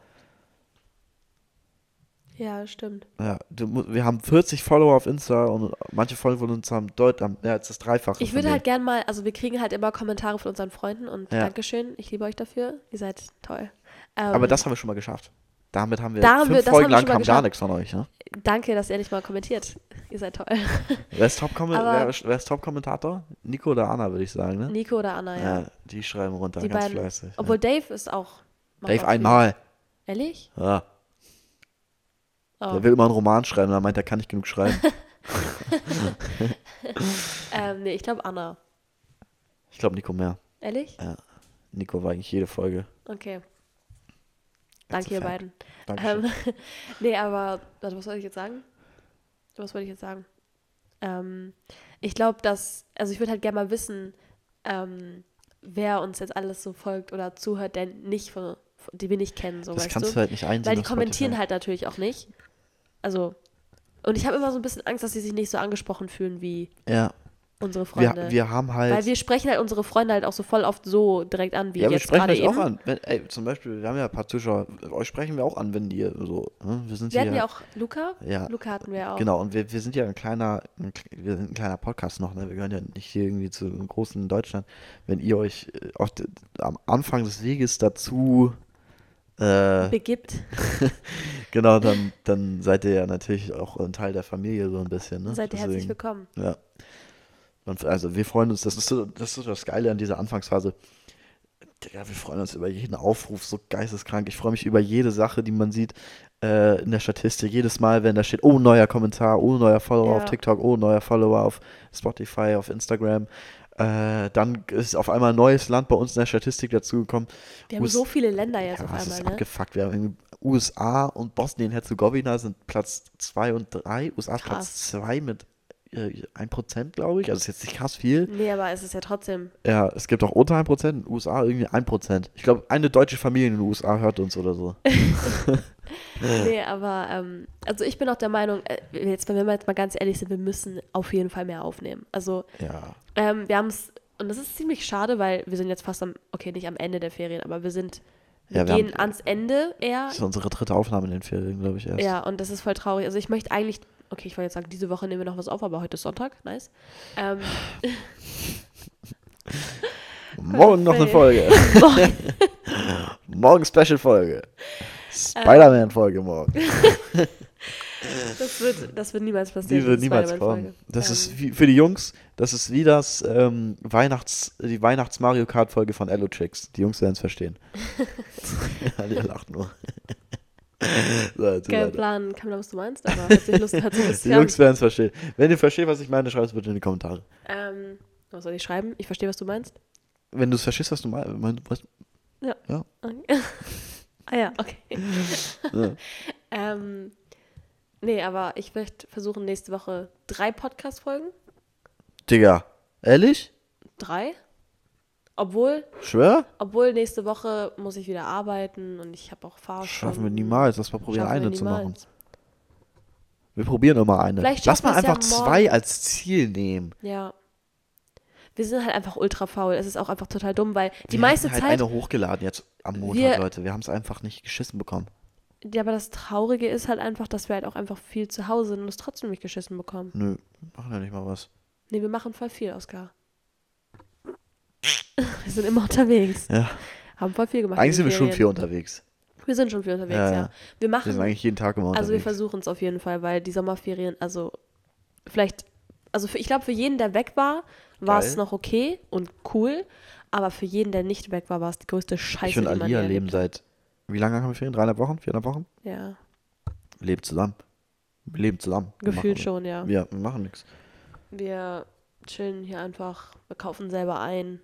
Speaker 1: Ja, stimmt.
Speaker 2: Ja, du, mu- wir haben vierzig Follower auf Insta und manche Folgen von uns haben deut, haben mehr als das Dreifache.
Speaker 1: Ich
Speaker 2: von
Speaker 1: würde
Speaker 2: denen.
Speaker 1: halt gern mal, also wir kriegen halt immer Kommentare von unseren Freunden und
Speaker 2: Ja.
Speaker 1: Dankeschön, ich liebe euch dafür. Ihr seid toll. Ähm,
Speaker 2: Aber das haben wir schon mal geschafft. Damit haben wir
Speaker 1: Da haben
Speaker 2: fünf
Speaker 1: wir- das
Speaker 2: Folgen
Speaker 1: haben wir
Speaker 2: lang
Speaker 1: schon mal
Speaker 2: kam gar
Speaker 1: geschafft.
Speaker 2: nichts von euch. Ne?
Speaker 1: Danke, dass ihr nicht mal kommentiert. Ihr seid toll.
Speaker 2: Wer ist Top-Kommen-
Speaker 1: Aber-
Speaker 2: wer, wer ist Top-Kommentator? Nico oder Anna, würde ich sagen. Ne?
Speaker 1: Nico oder Anna, ja.
Speaker 2: Ja, die schreiben runter,
Speaker 1: Die
Speaker 2: ganz
Speaker 1: beiden.
Speaker 2: fleißig.
Speaker 1: Obwohl Dave ist auch. macht
Speaker 2: Dave
Speaker 1: auch viel.
Speaker 2: einmal.
Speaker 1: Ehrlich?
Speaker 2: Ja.
Speaker 1: Oh.
Speaker 2: Der will immer einen Roman schreiben, dann meint er, kann nicht genug schreiben.
Speaker 1: Ähm, nee, ich glaube Anna.
Speaker 2: Ich glaube Nico mehr.
Speaker 1: Ehrlich?
Speaker 2: Nico war eigentlich jede Folge.
Speaker 1: Okay.
Speaker 2: Ganz
Speaker 1: Danke, ihr
Speaker 2: Fan.
Speaker 1: beiden.
Speaker 2: Dankeschön.
Speaker 1: Ähm, nee, aber, warte, was soll ich jetzt sagen? Was wollte ich jetzt sagen? Ähm, ich glaube, dass, also ich würde halt gerne mal wissen, ähm, wer uns jetzt alles so folgt oder zuhört, der nicht von, von- die wir nicht kennen, so
Speaker 2: das
Speaker 1: weißt
Speaker 2: kannst
Speaker 1: du?
Speaker 2: du halt nicht einsehen.
Speaker 1: Weil die
Speaker 2: auf
Speaker 1: kommentieren
Speaker 2: Spotify.
Speaker 1: halt natürlich auch nicht. Also, und ich habe immer so ein bisschen Angst, dass sie sich nicht so angesprochen fühlen wie
Speaker 2: Ja,
Speaker 1: unsere Freunde.
Speaker 2: wir, wir haben halt.
Speaker 1: Weil wir sprechen halt unsere Freunde halt auch so voll oft so direkt an, wie
Speaker 2: ja, wir
Speaker 1: jetzt
Speaker 2: sprechen
Speaker 1: gerade
Speaker 2: euch
Speaker 1: eben.
Speaker 2: auch an. Wenn, ey, zum Beispiel, wir haben ja ein paar Zuschauer, euch sprechen wir auch an, wenn die so, ne? Wir sind
Speaker 1: Wir
Speaker 2: hier.
Speaker 1: hatten ja auch Luca.
Speaker 2: ja,
Speaker 1: Luca hatten wir auch.
Speaker 2: genau, und wir, wir sind ja ein kleiner, ein, wir sind ein kleiner Podcast noch, ne? Wir gehören ja nicht hier irgendwie zu einem großen Deutschland. Wenn ihr euch äh, auf de, am Anfang des Weges dazu äh,
Speaker 1: Begibt.
Speaker 2: genau, dann, dann seid ihr ja natürlich auch ein Teil der Familie so ein bisschen, ne?
Speaker 1: Seid ihr herzlich
Speaker 2: Deswegen,
Speaker 1: willkommen.
Speaker 2: ja. Man, also wir freuen uns, das ist so das, ist so das Geile an dieser Anfangsphase. Digga, wir freuen uns über jeden Aufruf, so geisteskrank. Ich freue mich über jede Sache, die man sieht äh, in der Statistik. Jedes Mal, wenn da steht, oh, neuer Kommentar, oh, neuer Follower
Speaker 1: Ja.
Speaker 2: auf TikTok, oh, neuer Follower auf Spotify, auf Instagram. Äh, dann ist auf einmal ein neues Land bei uns in der Statistik dazugekommen.
Speaker 1: Wir haben
Speaker 2: Us-
Speaker 1: so viele Länder jetzt
Speaker 2: Ja,
Speaker 1: auf
Speaker 2: was
Speaker 1: einmal,
Speaker 2: ist
Speaker 1: ne?
Speaker 2: abgefuckt? Wir haben irgendwie U S A und Bosnien-Herzegowina sind Platz zwei und drei. U S A ist
Speaker 1: Krass.
Speaker 2: Platz zwei mit äh, ein Prozent, glaube ich. Also ist jetzt nicht krass viel.
Speaker 1: Nee, aber es ist ja trotzdem.
Speaker 2: Ja, es gibt auch unter ein Prozent. In den U S A irgendwie ein Prozent. Ich glaube, eine deutsche Familie in den U S A hört uns oder so.
Speaker 1: Nee, aber ähm, also ich bin auch der Meinung, äh, jetzt, wenn wir mal jetzt mal ganz ehrlich sind, wir müssen auf jeden Fall mehr aufnehmen. Also
Speaker 2: Ja.
Speaker 1: ähm, wir haben es, und das ist ziemlich schade, weil wir sind jetzt fast am, okay, nicht am Ende der Ferien, aber wir sind Wir
Speaker 2: Ja, wir
Speaker 1: gehen
Speaker 2: haben-
Speaker 1: ans Ende eher.
Speaker 2: Das ist unsere dritte Aufnahme in den Ferien, glaube ich, erst.
Speaker 1: Ja, und das ist voll traurig. Also ich möchte eigentlich, okay, ich wollte jetzt sagen, diese Woche nehmen wir noch was auf, aber heute ist Sonntag, nice. Ähm,
Speaker 2: Morgen noch eine Folge. Morgen Special-Folge. Spider-Man-Folge morgen.
Speaker 1: das, wird, das wird niemals passieren.
Speaker 2: Die wird
Speaker 1: diese
Speaker 2: niemals
Speaker 1: Spider-Man-Folge.
Speaker 2: kommen. Das
Speaker 1: Ähm,
Speaker 2: ist wie, für die Jungs, das ist wie das ähm, Weihnachts, die Weihnachts-Mario Kart-Folge von Allo-Tricks. Die Jungs werden es verstehen. Ja, der lacht nur. So, jetzt
Speaker 1: Kein
Speaker 2: weiter.
Speaker 1: Plan, kann man, was du meinst, aber hört sich lustig, hört sich lustig
Speaker 2: Die
Speaker 1: an.
Speaker 2: Jungs werden es verstehen. Wenn ihr versteht, was ich meine, schreibt es bitte in die Kommentare.
Speaker 1: Ähm, was soll ich schreiben? Ich verstehe, was du meinst.
Speaker 2: Wenn du es verstehst, was du meinst. Was,
Speaker 1: Okay. ah ja, okay.
Speaker 2: ja.
Speaker 1: ähm, nee, aber ich möchte versuchen, nächste Woche drei Podcast-Folgen.
Speaker 2: Digga, ehrlich?
Speaker 1: Drei? Obwohl,
Speaker 2: Schwör?
Speaker 1: obwohl nächste Woche muss ich wieder arbeiten und ich habe auch Fahrstunden.
Speaker 2: Schaffen wir niemals. Lass mal probieren,
Speaker 1: Schaffen wir
Speaker 2: eine zu machen.
Speaker 1: niemals.
Speaker 2: Wir probieren immer eine.
Speaker 1: Vielleicht
Speaker 2: Lass
Speaker 1: schaffen
Speaker 2: mal
Speaker 1: wir es ja
Speaker 2: einfach zwei
Speaker 1: morgen.
Speaker 2: als Ziel nehmen.
Speaker 1: Ja. Wir sind halt einfach ultra faul. Es ist auch einfach total dumm, weil die
Speaker 2: wir
Speaker 1: meiste
Speaker 2: hätten halt
Speaker 1: Zeit.
Speaker 2: eine hochgeladen jetzt am Montag,
Speaker 1: Wir-
Speaker 2: Leute. Wir haben es einfach nicht geschissen bekommen.
Speaker 1: Ja, aber das Traurige ist halt einfach, dass wir halt auch einfach viel zu Hause sind und es trotzdem nicht geschissen bekommen.
Speaker 2: Nö, wir machen ja nicht mal was.
Speaker 1: Nee, wir machen voll viel, Oskar. Wir sind immer unterwegs.
Speaker 2: Ja.
Speaker 1: Haben voll viel gemacht.
Speaker 2: Eigentlich
Speaker 1: in
Speaker 2: sind wir
Speaker 1: den
Speaker 2: schon
Speaker 1: Ferien.
Speaker 2: viel unterwegs.
Speaker 1: Wir sind schon viel unterwegs,
Speaker 2: Ja,
Speaker 1: ja.
Speaker 2: ja.
Speaker 1: Wir
Speaker 2: Wir
Speaker 1: machen,
Speaker 2: sind eigentlich jeden Tag immer
Speaker 1: also wir
Speaker 2: unterwegs.
Speaker 1: versuchen es auf jeden Fall, weil die Sommerferien, also vielleicht, also für, ich glaube, für jeden, der weg war, war es
Speaker 2: Geil.
Speaker 1: noch okay und cool, aber für jeden, der nicht weg war, war es die größte Scheiße,
Speaker 2: Ich und
Speaker 1: die man
Speaker 2: Alia
Speaker 1: je
Speaker 2: leben
Speaker 1: erlebt
Speaker 2: seit, wie lange haben wir Ferien? Dreieinhalb Wochen? Viereinhalb Wochen?
Speaker 1: hat. Ja,
Speaker 2: Wir leben zusammen. Wir leben zusammen. Wir
Speaker 1: gefühlt
Speaker 2: machen,
Speaker 1: schon, ja.
Speaker 2: Ja, wir machen nichts.
Speaker 1: Wir chillen hier einfach, wir kaufen selber ein.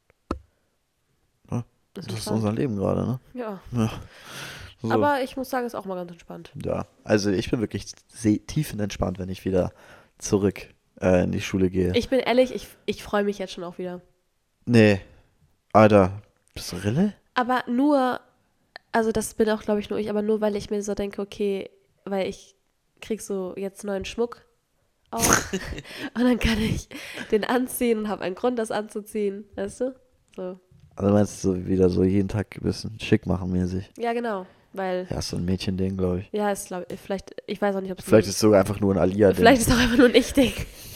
Speaker 2: Ja,
Speaker 1: Das ist
Speaker 2: Das ist
Speaker 1: entspannt.
Speaker 2: unser Leben gerade, ne?
Speaker 1: Ja,
Speaker 2: Ja. So.
Speaker 1: aber ich muss sagen, ist auch mal ganz entspannt.
Speaker 2: Ja, also ich bin wirklich sehr tiefenentspannt, wenn ich wieder zurück äh, in die Schule gehe.
Speaker 1: Ich bin ehrlich, ich, ich freue mich jetzt schon auch wieder.
Speaker 2: Nee. Alter, bist du Rille?
Speaker 1: Aber nur, also das bin auch, glaube ich, nur ich, aber nur, weil ich mir so denke, okay, weil ich krieg so jetzt neuen Schmuck auch und dann kann ich den anziehen und habe einen Grund, das anzuziehen, weißt du? So.
Speaker 2: Also meinst du so wieder so jeden Tag ein bisschen schick machen mäßig?
Speaker 1: Ja, genau, weil,
Speaker 2: Ja, ist so ein Mädchending, glaube ich.
Speaker 1: ja, ist, glaube ich, vielleicht, ich weiß auch nicht, ob es
Speaker 2: Vielleicht ist es sogar einfach nur ein Alia-Ding.
Speaker 1: vielleicht ist es auch einfach nur ein Ich-Ding.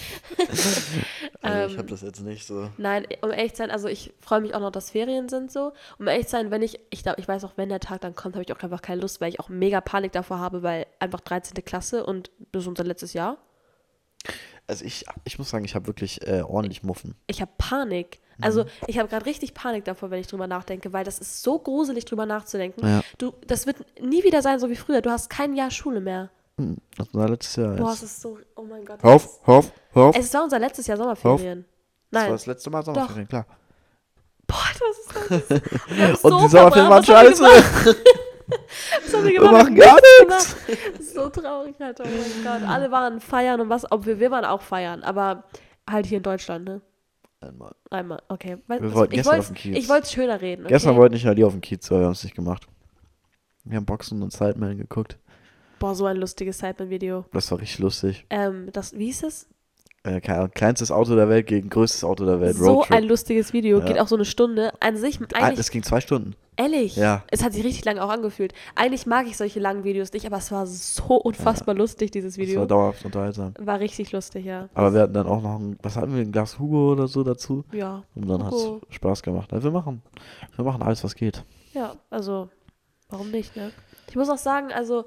Speaker 2: Also ich
Speaker 1: ähm,
Speaker 2: habe das jetzt nicht so.
Speaker 1: Nein, um ehrlich zu sein, also ich freue mich auch noch, dass Ferien sind so. Um ehrlich zu sein, wenn ich, ich glaube, ich weiß auch, wenn der Tag dann kommt, habe ich auch einfach keine Lust, weil ich auch mega Panik davor habe, weil einfach dreizehnte Klasse und das ist unser letztes Jahr.
Speaker 2: Also ich, ich muss sagen, ich habe wirklich äh, ordentlich Muffen.
Speaker 1: Ich habe Panik. Also ich habe gerade richtig Panik davor, wenn ich drüber nachdenke, weil das ist so gruselig, drüber nachzudenken.
Speaker 2: Ja.
Speaker 1: Du, das wird nie wieder sein, so wie früher. Du hast kein Jahr Schule mehr.
Speaker 2: Hm, Das war letztes Jahr.
Speaker 1: Boah,
Speaker 2: erst.
Speaker 1: es ist so, oh mein Gott.
Speaker 2: Hör auf, hör auf, hör auf.
Speaker 1: Es war unser letztes Jahr Sommerferien.
Speaker 2: Das war
Speaker 1: Nein.
Speaker 2: das letzte Mal Sommerferien, klar.
Speaker 1: Boah, das ist das. Wir haben
Speaker 2: Und
Speaker 1: so
Speaker 2: die Sommerferien waren
Speaker 1: verbracht. Was haben wir
Speaker 2: scheiße.
Speaker 1: gemacht? Was haben wir
Speaker 2: Wir
Speaker 1: gemacht?
Speaker 2: machen
Speaker 1: Wir
Speaker 2: gar
Speaker 1: haben
Speaker 2: nichts.
Speaker 1: gemacht. So traurig halt, oh mein Gott. Alle waren feiern und was, obwohl wir waren auch feiern, aber halt hier in Deutschland, ne?
Speaker 2: Einmal.
Speaker 1: Einmal, okay. Weil,
Speaker 2: Wir wollten
Speaker 1: ich
Speaker 2: gestern
Speaker 1: wollt's-
Speaker 2: auf den Kiez.
Speaker 1: Ich wollte es schöner reden, okay?
Speaker 2: Gestern wollten ich Ali auf dem Kiez, aber wir haben es nicht gemacht. Wir haben Boxen und Sideman geguckt.
Speaker 1: Boah, so ein lustiges Sideman-Video.
Speaker 2: Das war richtig lustig.
Speaker 1: Ähm, das, wie hieß es?
Speaker 2: Äh, keine Ahnung, kleinstes Auto der Welt gegen größtes Auto der Welt.
Speaker 1: So
Speaker 2: Roadtrip.
Speaker 1: ein lustiges Video.
Speaker 2: Ja.
Speaker 1: Geht auch so eine Stunde. An sich,
Speaker 2: Ah,
Speaker 1: eigentlich,
Speaker 2: es ging zwei Stunden.
Speaker 1: ehrlich,
Speaker 2: Ja.
Speaker 1: es hat sich richtig lange auch angefühlt. Eigentlich mag ich solche langen Videos nicht, aber es war so unfassbar lustig, dieses
Speaker 2: Das
Speaker 1: Video.
Speaker 2: war dauerhaft unterhaltsam.
Speaker 1: War richtig lustig, ja.
Speaker 2: Aber wir hatten dann auch noch ein, was hatten wir, ein Glas Hugo oder so dazu.
Speaker 1: Ja,
Speaker 2: Und dann hat
Speaker 1: Hugo.
Speaker 2: es Spaß gemacht. Ja, wir machen, wir machen alles, was geht.
Speaker 1: ja, also, warum nicht, ne? Ich muss auch sagen, also,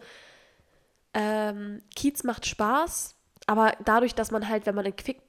Speaker 1: ähm, Kiez macht Spaß, aber dadurch, dass man halt, wenn man in Quick,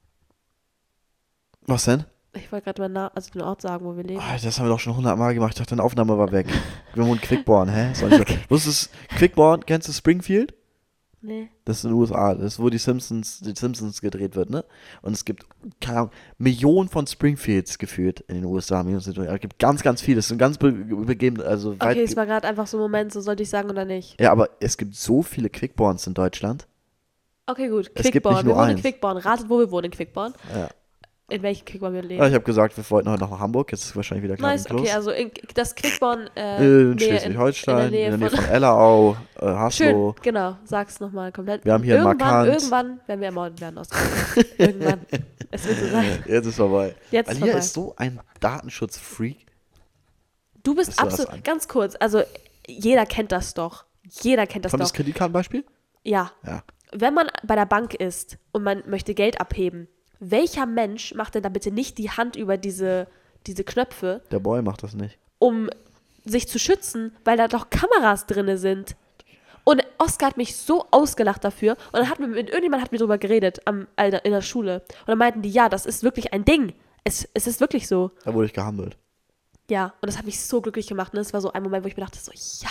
Speaker 2: Was denn?
Speaker 1: ich wollte gerade mal na, also den Ort sagen, wo wir leben.
Speaker 2: Ah, das haben wir doch schon hundertmal gemacht. Ich dachte, deine Aufnahme war weg. Wir wohnen Quickborn, hä? Soll ich okay. Wusstest du, Quickborn, kennst du Springfield?
Speaker 1: Nee.
Speaker 2: Das ist in den U S A, das ist, wo die Simpsons, die Simpsons gedreht wird, ne? Und es gibt, keine Ahnung, Millionen von Springfields gefühlt in den U S A. Es gibt ganz, ganz viele. Das sind ganz be begeben, also weit.
Speaker 1: Okay, es war gerade einfach so ein Moment, so sollte ich sagen oder nicht.
Speaker 2: Ja, aber es gibt so viele Quickborns in Deutschland.
Speaker 1: Okay, gut.
Speaker 2: Es gibt
Speaker 1: Quickborn.
Speaker 2: nicht
Speaker 1: Wir
Speaker 2: nur
Speaker 1: wohnen in
Speaker 2: eins.
Speaker 1: Quickborn. Ratet, wo wir wohnen in Quickborn.
Speaker 2: Ja.
Speaker 1: In welchem Quickborn wir leben.
Speaker 2: Ja, ich habe gesagt, wir wollten heute noch nach Hamburg. Jetzt ist es wahrscheinlich wieder klar.
Speaker 1: Nice, okay, also in, das Quickborn äh,
Speaker 2: in
Speaker 1: Nähe
Speaker 2: Schleswig-Holstein, in,
Speaker 1: Nähe
Speaker 2: der Nähe
Speaker 1: von-
Speaker 2: von Ellerau, äh,
Speaker 1: Schön,
Speaker 2: Haslo.
Speaker 1: genau, sag's nochmal komplett.
Speaker 2: Wir haben hier
Speaker 1: irgendwann,
Speaker 2: Markant.
Speaker 1: Irgendwann werden wir ermordet werden aus Irgendwann. Es wird so sein.
Speaker 2: Jetzt ist vorbei.
Speaker 1: Jetzt ist
Speaker 2: Alia
Speaker 1: vorbei.
Speaker 2: ist so ein Datenschutzfreak.
Speaker 1: Du bist
Speaker 2: Bist du das
Speaker 1: absolut,
Speaker 2: an?
Speaker 1: ganz kurz, also jeder kennt das doch. Jeder kennt das
Speaker 2: Kommt
Speaker 1: doch.
Speaker 2: das Kreditkartenbeispiel?
Speaker 1: Ja.
Speaker 2: Ja.
Speaker 1: Wenn man bei der Bank ist und man möchte Geld abheben, welcher Mensch macht denn da bitte nicht die Hand über diese, diese Knöpfe,
Speaker 2: Der Boy macht das nicht.
Speaker 1: um sich zu schützen, weil da doch Kameras drin sind? Und Oskar hat mich so ausgelacht dafür. Und dann hat mir, mit irgendjemand hat mir drüber geredet am, Alter, in der Schule. Und dann meinten die, ja, das ist wirklich ein Ding. Es, es ist wirklich so.
Speaker 2: Da wurde ich gehandelt.
Speaker 1: Ja, und das hat mich so glücklich gemacht. Und das war so ein Moment, wo ich mir dachte, so, ja.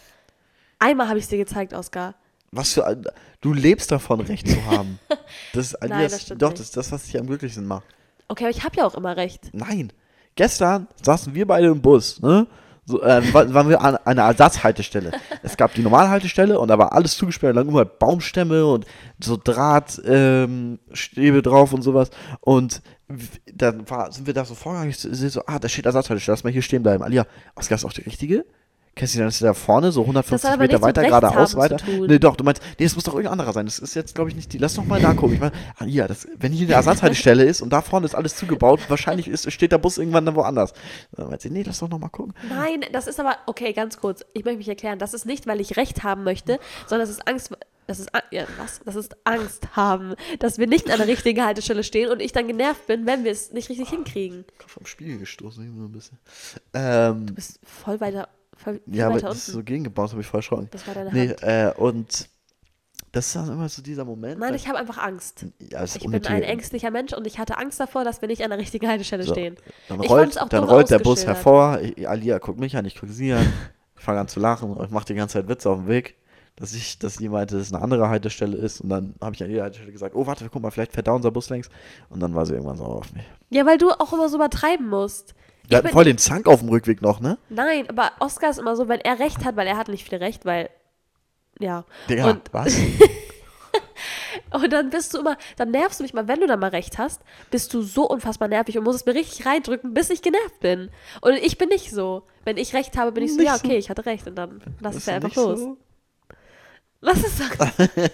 Speaker 1: Einmal habe ich es dir gezeigt, Oskar.
Speaker 2: Was für ein. Du lebst davon, Recht zu haben. Das ist
Speaker 1: Nein,
Speaker 2: das,
Speaker 1: das stimmt
Speaker 2: doch,
Speaker 1: nicht.
Speaker 2: das ist das, was dich am glücklichsten macht.
Speaker 1: Okay, aber ich habe ja auch immer recht.
Speaker 2: Nein. Gestern saßen wir beide im Bus, ne? So, äh, wa- waren wir an einer Ersatzhaltestelle. Es gab die Normalhaltestelle und da war alles zugesperrt, da lagen immer Baumstämme und so Drahtstäbe ähm, Stäbe drauf und sowas. Und w- dann war, sind wir da so vorgegangen, ich sehe so, ah, da steht Ersatzhaltestelle, lass mal hier stehen bleiben. Alia, Oskar, ist auch die richtige? Kennst du die, dann ist da vorne, so
Speaker 1: Das
Speaker 2: hundertfünfzig
Speaker 1: hat aber
Speaker 2: Meter
Speaker 1: nichts mit
Speaker 2: weiter,
Speaker 1: Rechts
Speaker 2: geradeaus
Speaker 1: haben
Speaker 2: weiter?
Speaker 1: zu tun.
Speaker 2: Nee, doch, du meinst, nee, das muss doch irgendein anderer sein. Das ist jetzt, glaube ich, nicht die. Lass doch mal nachgucken. Ich meine, Alia, das, wenn hier eine Ersatzhaltestelle ist und da vorne ist alles zugebaut, wahrscheinlich ist, steht der Bus irgendwann dann woanders. Dann meint sie, nee, lass doch noch mal gucken.
Speaker 1: Nein, das ist aber, okay, ganz kurz, ich möchte mich erklären, das ist nicht, weil ich Recht haben möchte, sondern das ist Angst, das ist, Ang- ja, was? Das ist Angst haben, dass wir nicht an der richtigen Haltestelle stehen und ich dann genervt bin, wenn wir es nicht richtig hinkriegen.
Speaker 2: Kopf am Spiegel gestoßen, irgendwie so ein bisschen. Ähm,
Speaker 1: Du bist voll weiter, voll, viel
Speaker 2: ja, aber
Speaker 1: weiter
Speaker 2: das ist
Speaker 1: unten.
Speaker 2: so gegengebaut, habe ich voll erschrocken.
Speaker 1: Das war deine
Speaker 2: Nee,
Speaker 1: Hand.
Speaker 2: äh, und das ist dann immer so dieser Moment.
Speaker 1: Nein,
Speaker 2: da-
Speaker 1: ich habe einfach Angst.
Speaker 2: ja, das ist
Speaker 1: Ich bin ein
Speaker 2: unnötig.
Speaker 1: ängstlicher Mensch und ich hatte Angst davor, dass wir nicht an der richtigen Haltestelle
Speaker 2: So,
Speaker 1: stehen.
Speaker 2: Dann
Speaker 1: Ich
Speaker 2: rollt,
Speaker 1: fand's auch
Speaker 2: dann
Speaker 1: dumm
Speaker 2: rollt der Bus
Speaker 1: ausgeschildert.
Speaker 2: hervor. Ich, Alia guckt mich an, ich gucke sie an. Ich fange an zu lachen und ich mache die ganze Zeit Witze auf dem Weg, dass ich, dass sie meinte, dass es eine andere Haltestelle ist. Und dann habe ich an jeder Haltestelle gesagt, oh, warte, guck mal, vielleicht fährt da unser Bus längs. Und dann war sie irgendwann sauer auf mich.
Speaker 1: Ja, weil du auch immer so übertreiben musst.
Speaker 2: Wir
Speaker 1: Ich
Speaker 2: hatten
Speaker 1: bin-
Speaker 2: voll den Zank auf dem Rückweg noch, ne?
Speaker 1: Nein, aber Oskar ist immer so, wenn er Recht hat, weil er hat nicht viel Recht, weil, ja.
Speaker 2: Digga,
Speaker 1: Und-
Speaker 2: was?
Speaker 1: Und dann bist du immer, dann nervst du mich mal, wenn du dann mal recht hast, bist du so unfassbar nervig und musst es mir richtig reindrücken, bis ich genervt bin. Und ich bin nicht so. Wenn ich recht habe, bin ich so,
Speaker 2: Nicht
Speaker 1: ja,
Speaker 2: so.
Speaker 1: okay, ich hatte recht. Und dann lass es
Speaker 2: Ist
Speaker 1: ja einfach
Speaker 2: nicht
Speaker 1: los.
Speaker 2: so?
Speaker 1: Lass es doch.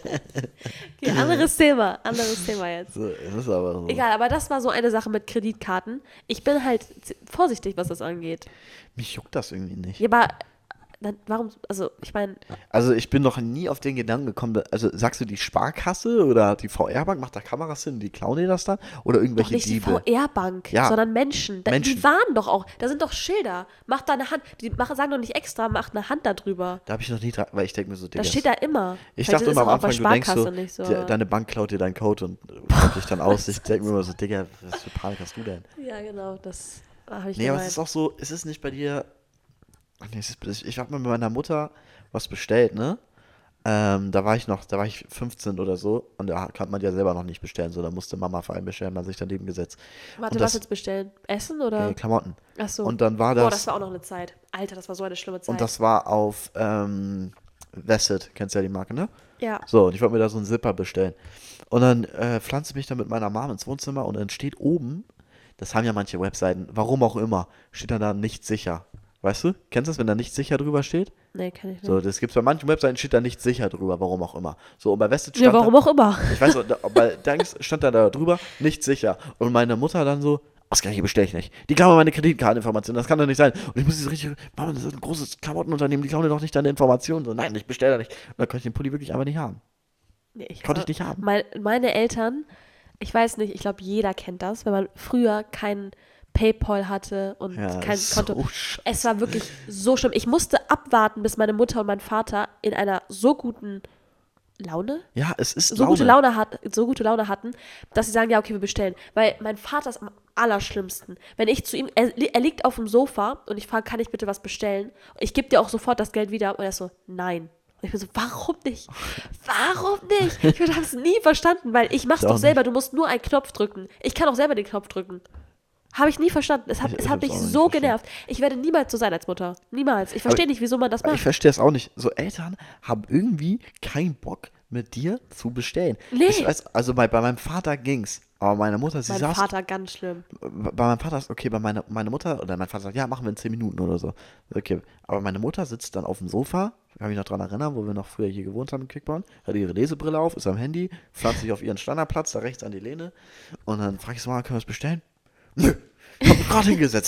Speaker 1: Okay, anderes Thema. Anderes Thema jetzt.
Speaker 2: So, das ist aber so.
Speaker 1: Egal, aber das war so eine Sache mit Kreditkarten. Ich bin halt z- vorsichtig, was das angeht.
Speaker 2: Mich juckt das irgendwie nicht.
Speaker 1: Ja, aber dann, warum, also ich meine,
Speaker 2: Also ich bin noch nie auf den Gedanken gekommen, da- also sagst du die Sparkasse oder die V R-Bank macht da Kameras hin, die klauen dir das dann? Oder
Speaker 1: doch
Speaker 2: irgendwelche
Speaker 1: nicht die
Speaker 2: Diebe?
Speaker 1: V R-Bank,
Speaker 2: Ja.
Speaker 1: sondern Menschen. Da,
Speaker 2: Menschen.
Speaker 1: Die waren doch auch, da sind doch Schilder. Mach da eine Hand, die machen, sagen doch nicht extra, mach eine Hand da drüber.
Speaker 2: Da habe ich noch nie dran, weil ich denke mir so, Digga,
Speaker 1: Das steht da immer.
Speaker 2: ich
Speaker 1: Vielleicht
Speaker 2: dachte
Speaker 1: ist
Speaker 2: immer am
Speaker 1: es auch bei
Speaker 2: Anfang, du denkst so,
Speaker 1: Sparkasse nicht so.
Speaker 2: de- deine Bank klaut dir deinen Code und raubt dich dann aus. Ich denke mir immer so, Digga, was für Panik hast du denn?
Speaker 1: Ja, genau, das habe ich
Speaker 2: Nee, aber es
Speaker 1: gemeint.
Speaker 2: ist auch so, ist es nicht bei dir, ach nee, es ist, ich habe mal mit meiner Mutter was bestellt, ne? Ähm, da war ich noch, da war ich fünfzehn oder so und da kann man ja selber noch nicht bestellen, so, da musste Mama vor allem bestellen, man sich daneben gesetzt.
Speaker 1: Warte,
Speaker 2: und
Speaker 1: was
Speaker 2: das-
Speaker 1: jetzt bestellen? Essen oder?
Speaker 2: Äh, Klamotten.
Speaker 1: Ach so.
Speaker 2: Und dann war das,
Speaker 1: Boah, das war auch noch eine Zeit. Alter, das war so eine schlimme Zeit.
Speaker 2: und das war auf ähm, Vesset, kennst du ja die Marke, ne?
Speaker 1: ja.
Speaker 2: So, und ich wollte mir da so einen Zipper bestellen. Und dann äh, pflanze ich mich dann mit meiner Mom ins Wohnzimmer und dann steht oben, das haben ja manche Webseiten, warum auch immer, steht dann da nicht sicher. Weißt du? Kennst du das, wenn da nicht sicher drüber steht?
Speaker 1: Nee, kann ich nicht.
Speaker 2: So, das gibt's bei manchen Webseiten, steht da nicht sicher drüber, warum auch immer. So, und bei Vested
Speaker 1: ja,
Speaker 2: stand
Speaker 1: warum
Speaker 2: da,
Speaker 1: auch immer.
Speaker 2: ich weiß nicht, da- bei Danks stand da, da drüber, nicht sicher. Und meine Mutter dann so, Oskar, hier bestelle ich nicht. Die klauen meine Kreditkarteninformationen, das kann doch nicht sein. Und ich muss diese richtig, Mama, das ist ein großes Klamottenunternehmen, die klauen dir doch nicht deine Informationen. So, nein, ich bestelle da nicht. Und dann konnte ich den Pulli wirklich einfach nicht haben.
Speaker 1: Nee, ich
Speaker 2: Konnte ich nicht haben.
Speaker 1: Mein, meine Eltern, ich weiß nicht, ich glaube, jeder kennt das, wenn man früher kein PayPal hatte und
Speaker 2: Ja,
Speaker 1: kein
Speaker 2: das ist
Speaker 1: Konto.
Speaker 2: so sch-
Speaker 1: Es war wirklich so schlimm. Ich musste abwarten, bis meine Mutter und mein Vater in einer so guten Laune,
Speaker 2: Ja, es ist
Speaker 1: so gute Laune hat, so gute Laune hatten, dass sie sagen, ja, okay, wir bestellen. Weil mein Vater ist am allerschlimmsten. Wenn ich zu ihm, er, li- er liegt auf dem Sofa und ich frage, kann ich bitte was bestellen? Ich gebe dir auch sofort das Geld wieder. Und er ist so, nein. Und ich bin so, warum nicht? Warum nicht? Ich habe es nie verstanden, weil ich mach's
Speaker 2: Ich
Speaker 1: doch
Speaker 2: auch
Speaker 1: selber. Du musst nur einen Knopf drücken. Ich kann auch selber den Knopf drücken. Habe ich nie verstanden. Es hat,
Speaker 2: Ich-
Speaker 1: es
Speaker 2: ich
Speaker 1: hat
Speaker 2: hab's
Speaker 1: mich
Speaker 2: auch nicht
Speaker 1: so
Speaker 2: verstanden.
Speaker 1: genervt. Ich werde niemals so sein als Mutter. Niemals. Ich verstehe nicht, wieso man das
Speaker 2: Aber ich
Speaker 1: macht.
Speaker 2: verstehe es auch nicht. So Eltern haben irgendwie keinen Bock, mit dir zu bestellen.
Speaker 1: Nee.
Speaker 2: Ich weiß, also bei, bei meinem Vater ging's. Aber meine Mutter, sie
Speaker 1: Mein
Speaker 2: saß.
Speaker 1: Vater, ganz schlimm.
Speaker 2: Bei meinem Vater ist okay, bei meiner meine Mutter oder mein Vater sagt, ja, machen wir in zehn Minuten oder so. Okay, aber meine Mutter sitzt dann auf dem Sofa, kann mich noch dran erinnern, wo wir noch früher hier gewohnt haben in Quickborn, hat ihre Lesebrille auf, ist am Handy, pflanzt sich auf ihren Standardplatz, da rechts an die Lehne und dann frage ich so mal, können wir was bestellen? Nö, ich hab mich gerade hingesetzt, nö,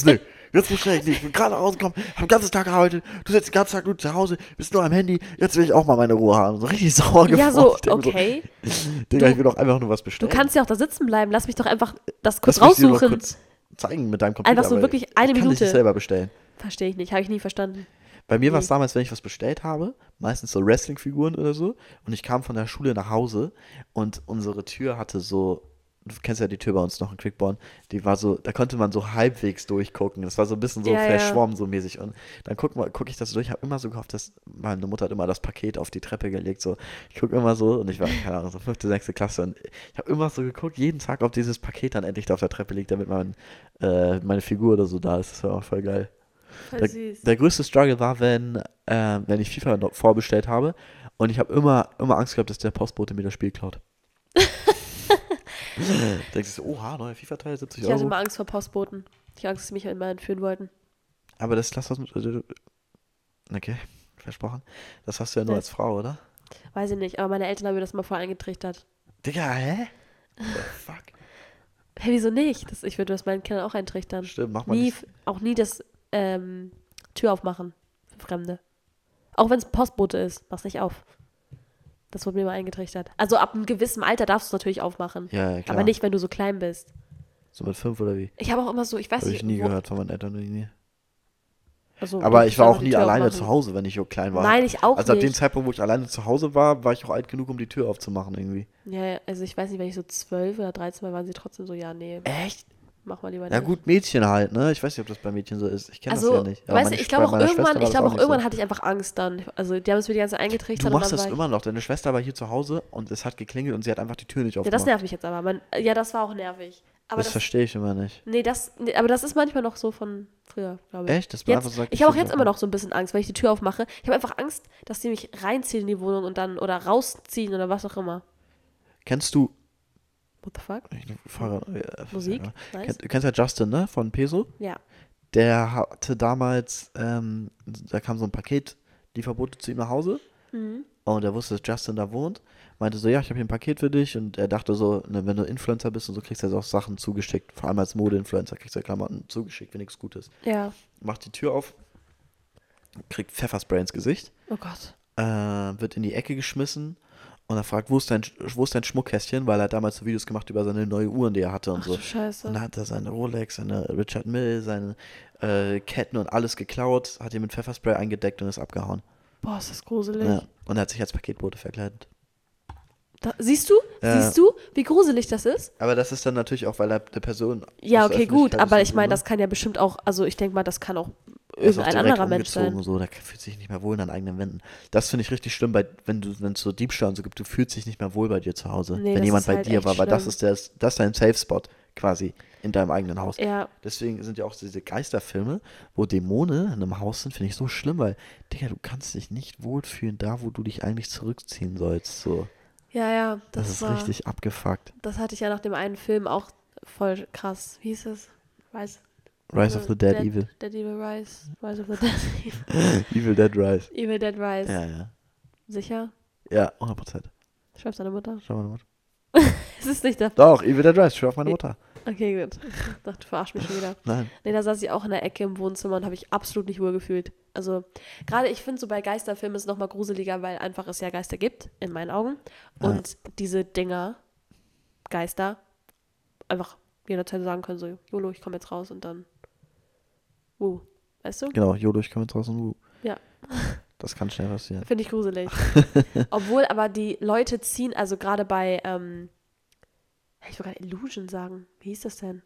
Speaker 2: jetzt bestell ich nicht. Ich bin gerade nach Hause gekommen, hab den ganzen Tag gearbeitet, du sitzt den ganzen Tag nur zu Hause, bist nur am Handy, jetzt will ich auch mal meine Ruhe haben. So richtig sauer geworden.
Speaker 1: Ja, so,
Speaker 2: Ich denk mir
Speaker 1: okay.
Speaker 2: So, Digga,
Speaker 1: Du-
Speaker 2: ich will doch einfach nur was
Speaker 1: Du
Speaker 2: bestellen.
Speaker 1: kannst ja auch da sitzen bleiben. Lass mich doch einfach das kurz
Speaker 2: Das muss ich dir doch
Speaker 1: raussuchen.
Speaker 2: kurz zeigen mit deinem Computer.
Speaker 1: Einfach so
Speaker 2: weil
Speaker 1: wirklich eine
Speaker 2: ich kann
Speaker 1: Minute.
Speaker 2: nicht selber bestellen.
Speaker 1: Verstehe ich nicht. Habe ich nie verstanden.
Speaker 2: Bei mir war es
Speaker 1: Nee.
Speaker 2: damals, wenn ich was bestellt habe, meistens so Wrestling-Figuren oder so, und ich kam von der Schule nach Hause und unsere Tür hatte so, du kennst ja die Tür bei uns noch in Quickborn, die war so, da konnte man so halbwegs durchgucken. Das war so ein bisschen so
Speaker 1: Ja, ja.
Speaker 2: verschwommen so mäßig. Und dann guck mal, gucke ich das so durch, ich habe immer so gehofft, dass meine Mutter hat immer das Paket auf die Treppe gelegt. So, ich gucke immer so und ich war, keine Ahnung, so fünfte, sechste Klasse und ich habe immer so geguckt, jeden Tag, ob dieses Paket dann endlich da auf der Treppe liegt, damit mein, äh, meine Figur oder so da ist. Das war auch voll geil.
Speaker 1: Voll süß.
Speaker 2: Der größte Struggle war, wenn, äh, wenn ich FIFA noch vorbestellt habe und ich habe immer, immer Angst gehabt, dass der Postbote mir das Spiel klaut. Denkst du so, oha, neuer FIFA-Teil, siebzig
Speaker 1: Ich hatte
Speaker 2: Euro.
Speaker 1: immer Angst vor Postboten. Ich hatte Angst, dass sie mich immer entführen wollten.
Speaker 2: Aber das, lass was mit, also, okay, versprochen. Das hast du ja nur
Speaker 1: Nee.
Speaker 2: als Frau, oder?
Speaker 1: Weiß ich nicht, aber meine Eltern haben mir das mal vorher eingetrichtert.
Speaker 2: Digga, hä? The fuck?
Speaker 1: Hey, wieso nicht? Das, ich würde das meinen Kindern auch eintrichtern.
Speaker 2: Stimmt, mach mal
Speaker 1: Nie,
Speaker 2: nicht.
Speaker 1: auch nie das ähm, Tür aufmachen für Fremde. Auch wenn es Postbote ist, mach's nicht auf. Das wurde mir mal eingetrichtert. Also ab einem gewissen Alter darfst du es natürlich aufmachen.
Speaker 2: Ja, ja, klar.
Speaker 1: Aber nicht, wenn du so klein bist.
Speaker 2: So mit fünf oder wie?
Speaker 1: Ich habe auch immer so, ich weiß
Speaker 2: Habe
Speaker 1: nicht.
Speaker 2: ich nie
Speaker 1: wo-
Speaker 2: gehört von meinen Eltern. Nie.
Speaker 1: Also,
Speaker 2: Aber
Speaker 1: du
Speaker 2: ich war
Speaker 1: darfst
Speaker 2: auch
Speaker 1: die
Speaker 2: nie
Speaker 1: Tür
Speaker 2: alleine
Speaker 1: aufmachen.
Speaker 2: zu Hause, wenn ich so klein war.
Speaker 1: Nein, ich auch
Speaker 2: Also ab dem
Speaker 1: nicht.
Speaker 2: Zeitpunkt, wo ich alleine zu Hause war, war ich auch alt genug, um die Tür aufzumachen irgendwie.
Speaker 1: Ja, ja, also ich weiß nicht, wenn ich so zwölf oder dreizehn war, waren sie trotzdem so, ja, nee,
Speaker 2: Echt?
Speaker 1: mach mal lieber
Speaker 2: Ja
Speaker 1: nicht.
Speaker 2: gut, Mädchen halt, ne? Ich weiß nicht, ob das bei Mädchen so ist. Ich kenne
Speaker 1: Also,
Speaker 2: das ja nicht. Aber
Speaker 1: weißt du,
Speaker 2: meine
Speaker 1: ich glaube
Speaker 2: Sch-
Speaker 1: auch
Speaker 2: bei meiner
Speaker 1: irgendwann,
Speaker 2: Schwester war
Speaker 1: ich
Speaker 2: das
Speaker 1: glaube
Speaker 2: auch
Speaker 1: auch
Speaker 2: nicht
Speaker 1: irgendwann
Speaker 2: so.
Speaker 1: hatte ich einfach Angst dann. Also die haben es mir die ganze Zeit eingetrichtert
Speaker 2: Du
Speaker 1: und
Speaker 2: machst
Speaker 1: dann
Speaker 2: das
Speaker 1: war ich,
Speaker 2: immer noch. Deine Schwester war hier zu Hause und es hat geklingelt und sie hat einfach die Tür nicht
Speaker 1: ja, das
Speaker 2: aufgemacht.
Speaker 1: nervt mich jetzt aber. Man, ja, das war auch nervig. Aber
Speaker 2: das
Speaker 1: das,
Speaker 2: verstehe ich immer nicht.
Speaker 1: nee, das, nee, aber das ist manchmal noch so von früher, glaube ich.
Speaker 2: Echt? Das war
Speaker 1: Jetzt,
Speaker 2: einfach so,
Speaker 1: ich habe auch jetzt immer noch so ein bisschen Angst, wenn ich die Tür aufmache. Ich habe einfach Angst, dass die mich reinziehen in die Wohnung und dann, oder rausziehen oder was auch immer.
Speaker 2: Kennst du...
Speaker 1: What the fuck?
Speaker 2: Ich fahre, äh,
Speaker 1: Musik?
Speaker 2: Ja.
Speaker 1: Nice.
Speaker 2: Kenn, du kennst ja Justin, ne? Von Peso.
Speaker 1: Ja.
Speaker 2: Der hatte damals, ähm, da kam so ein Paketlieferbote zu ihm nach Hause.
Speaker 1: Mhm.
Speaker 2: Und er wusste, dass Justin da wohnt. Meinte so, ja, ich habe hier ein Paket für dich. Und er dachte so, ne, wenn du Influencer bist und so, kriegst du jetzt auch Sachen zugeschickt. Vor allem als Mode-Influencer kriegst du ja Klamotten zugeschickt, wenn nichts Gutes.
Speaker 1: Ja.
Speaker 2: Macht die Tür auf, kriegt Pfefferspray ins Gesicht,
Speaker 1: Oh Gott.
Speaker 2: äh, wird in die Ecke geschmissen und er fragt, wo ist dein, wo ist dein Schmuckkästchen? Weil er hat damals so Videos gemacht über seine neue Uhren, die er hatte und
Speaker 1: Ach
Speaker 2: so.
Speaker 1: du Scheiße.
Speaker 2: Und dann hat er seine Rolex, seine Richard Mille, seine äh, Ketten und alles geklaut, hat ihn mit Pfefferspray eingedeckt und ist abgehauen.
Speaker 1: Boah, ist das gruselig.
Speaker 2: Ja. Und er hat sich als Paketbote verkleidet.
Speaker 1: Da, siehst du?
Speaker 2: Ja.
Speaker 1: Siehst du, wie gruselig das ist?
Speaker 2: Aber das ist dann natürlich auch, weil er eine Person.
Speaker 1: Ja,
Speaker 2: aus der
Speaker 1: okay, gut,
Speaker 2: Öffentlichkeit
Speaker 1: aber
Speaker 2: ist
Speaker 1: ich
Speaker 2: und
Speaker 1: meine,
Speaker 2: so,
Speaker 1: das kann ja bestimmt auch, also ich denke mal, das kann auch
Speaker 2: ne? Er ist auch
Speaker 1: irgendein
Speaker 2: direkt
Speaker 1: anderer Mensch
Speaker 2: umgezogen
Speaker 1: sein.
Speaker 2: und so, der fühlt sich nicht mehr wohl in deinen eigenen Wänden. Das finde ich richtig schlimm, bei, wenn du, wenn es so Diebstahl und so gibt, du fühlst dich nicht mehr wohl bei dir zu Hause.
Speaker 1: Nee,
Speaker 2: wenn
Speaker 1: das
Speaker 2: jemand
Speaker 1: ist
Speaker 2: bei
Speaker 1: halt
Speaker 2: dir
Speaker 1: echt
Speaker 2: war, weil das
Speaker 1: schlimm.
Speaker 2: ist, der, das ist dein Safe Spot quasi in deinem eigenen Haus.
Speaker 1: Ja,
Speaker 2: Deswegen sind ja auch diese Geisterfilme, wo Dämonen in einem Haus sind, finde ich so schlimm, weil, Digga, du kannst dich nicht wohlfühlen da, wo du dich eigentlich zurückziehen sollst. So.
Speaker 1: ja, ja, das,
Speaker 2: Das, ist
Speaker 1: war,
Speaker 2: richtig abgefuckt.
Speaker 1: das hatte ich ja nach dem einen Film auch voll krass. Wie hieß es? Weiß.
Speaker 2: Rise of the Dead,
Speaker 1: Dead
Speaker 2: Evil.
Speaker 1: Dead Evil Rise. Rise of the Dead Evil.
Speaker 2: Evil Dead Rise.
Speaker 1: Evil Dead Rise.
Speaker 2: Ja, ja.
Speaker 1: Sicher?
Speaker 2: Ja, hundert Prozent.
Speaker 1: Schreib's deine Mutter.
Speaker 2: Schau mal, Mutter.
Speaker 1: Es ist nicht der.
Speaker 2: Doch, Evil Dead Rise, schau auf meine Mutter.
Speaker 1: Okay, gut. Ich dachte, du verarsch mich schon wieder.
Speaker 2: Nein.
Speaker 1: Nee, da saß ich auch in der Ecke im Wohnzimmer und habe ich absolut nicht wohl gefühlt. Also, gerade ich finde so bei Geisterfilmen ist es nochmal gruseliger, weil einfach es ja Geister gibt, in meinen Augen. Und diese Dinger, Geister, einfach jederzeit sagen können, so, YOLO, ich komme jetzt raus und dann, wuh, weißt du?
Speaker 2: Genau, Jodo, ich komme jetzt raus und uh.
Speaker 1: Ja.
Speaker 2: Das kann schnell passieren.
Speaker 1: Finde ich gruselig. Obwohl aber die Leute ziehen, also gerade bei, ähm, ich wollte gerade Illusion sagen. Wie hieß das denn?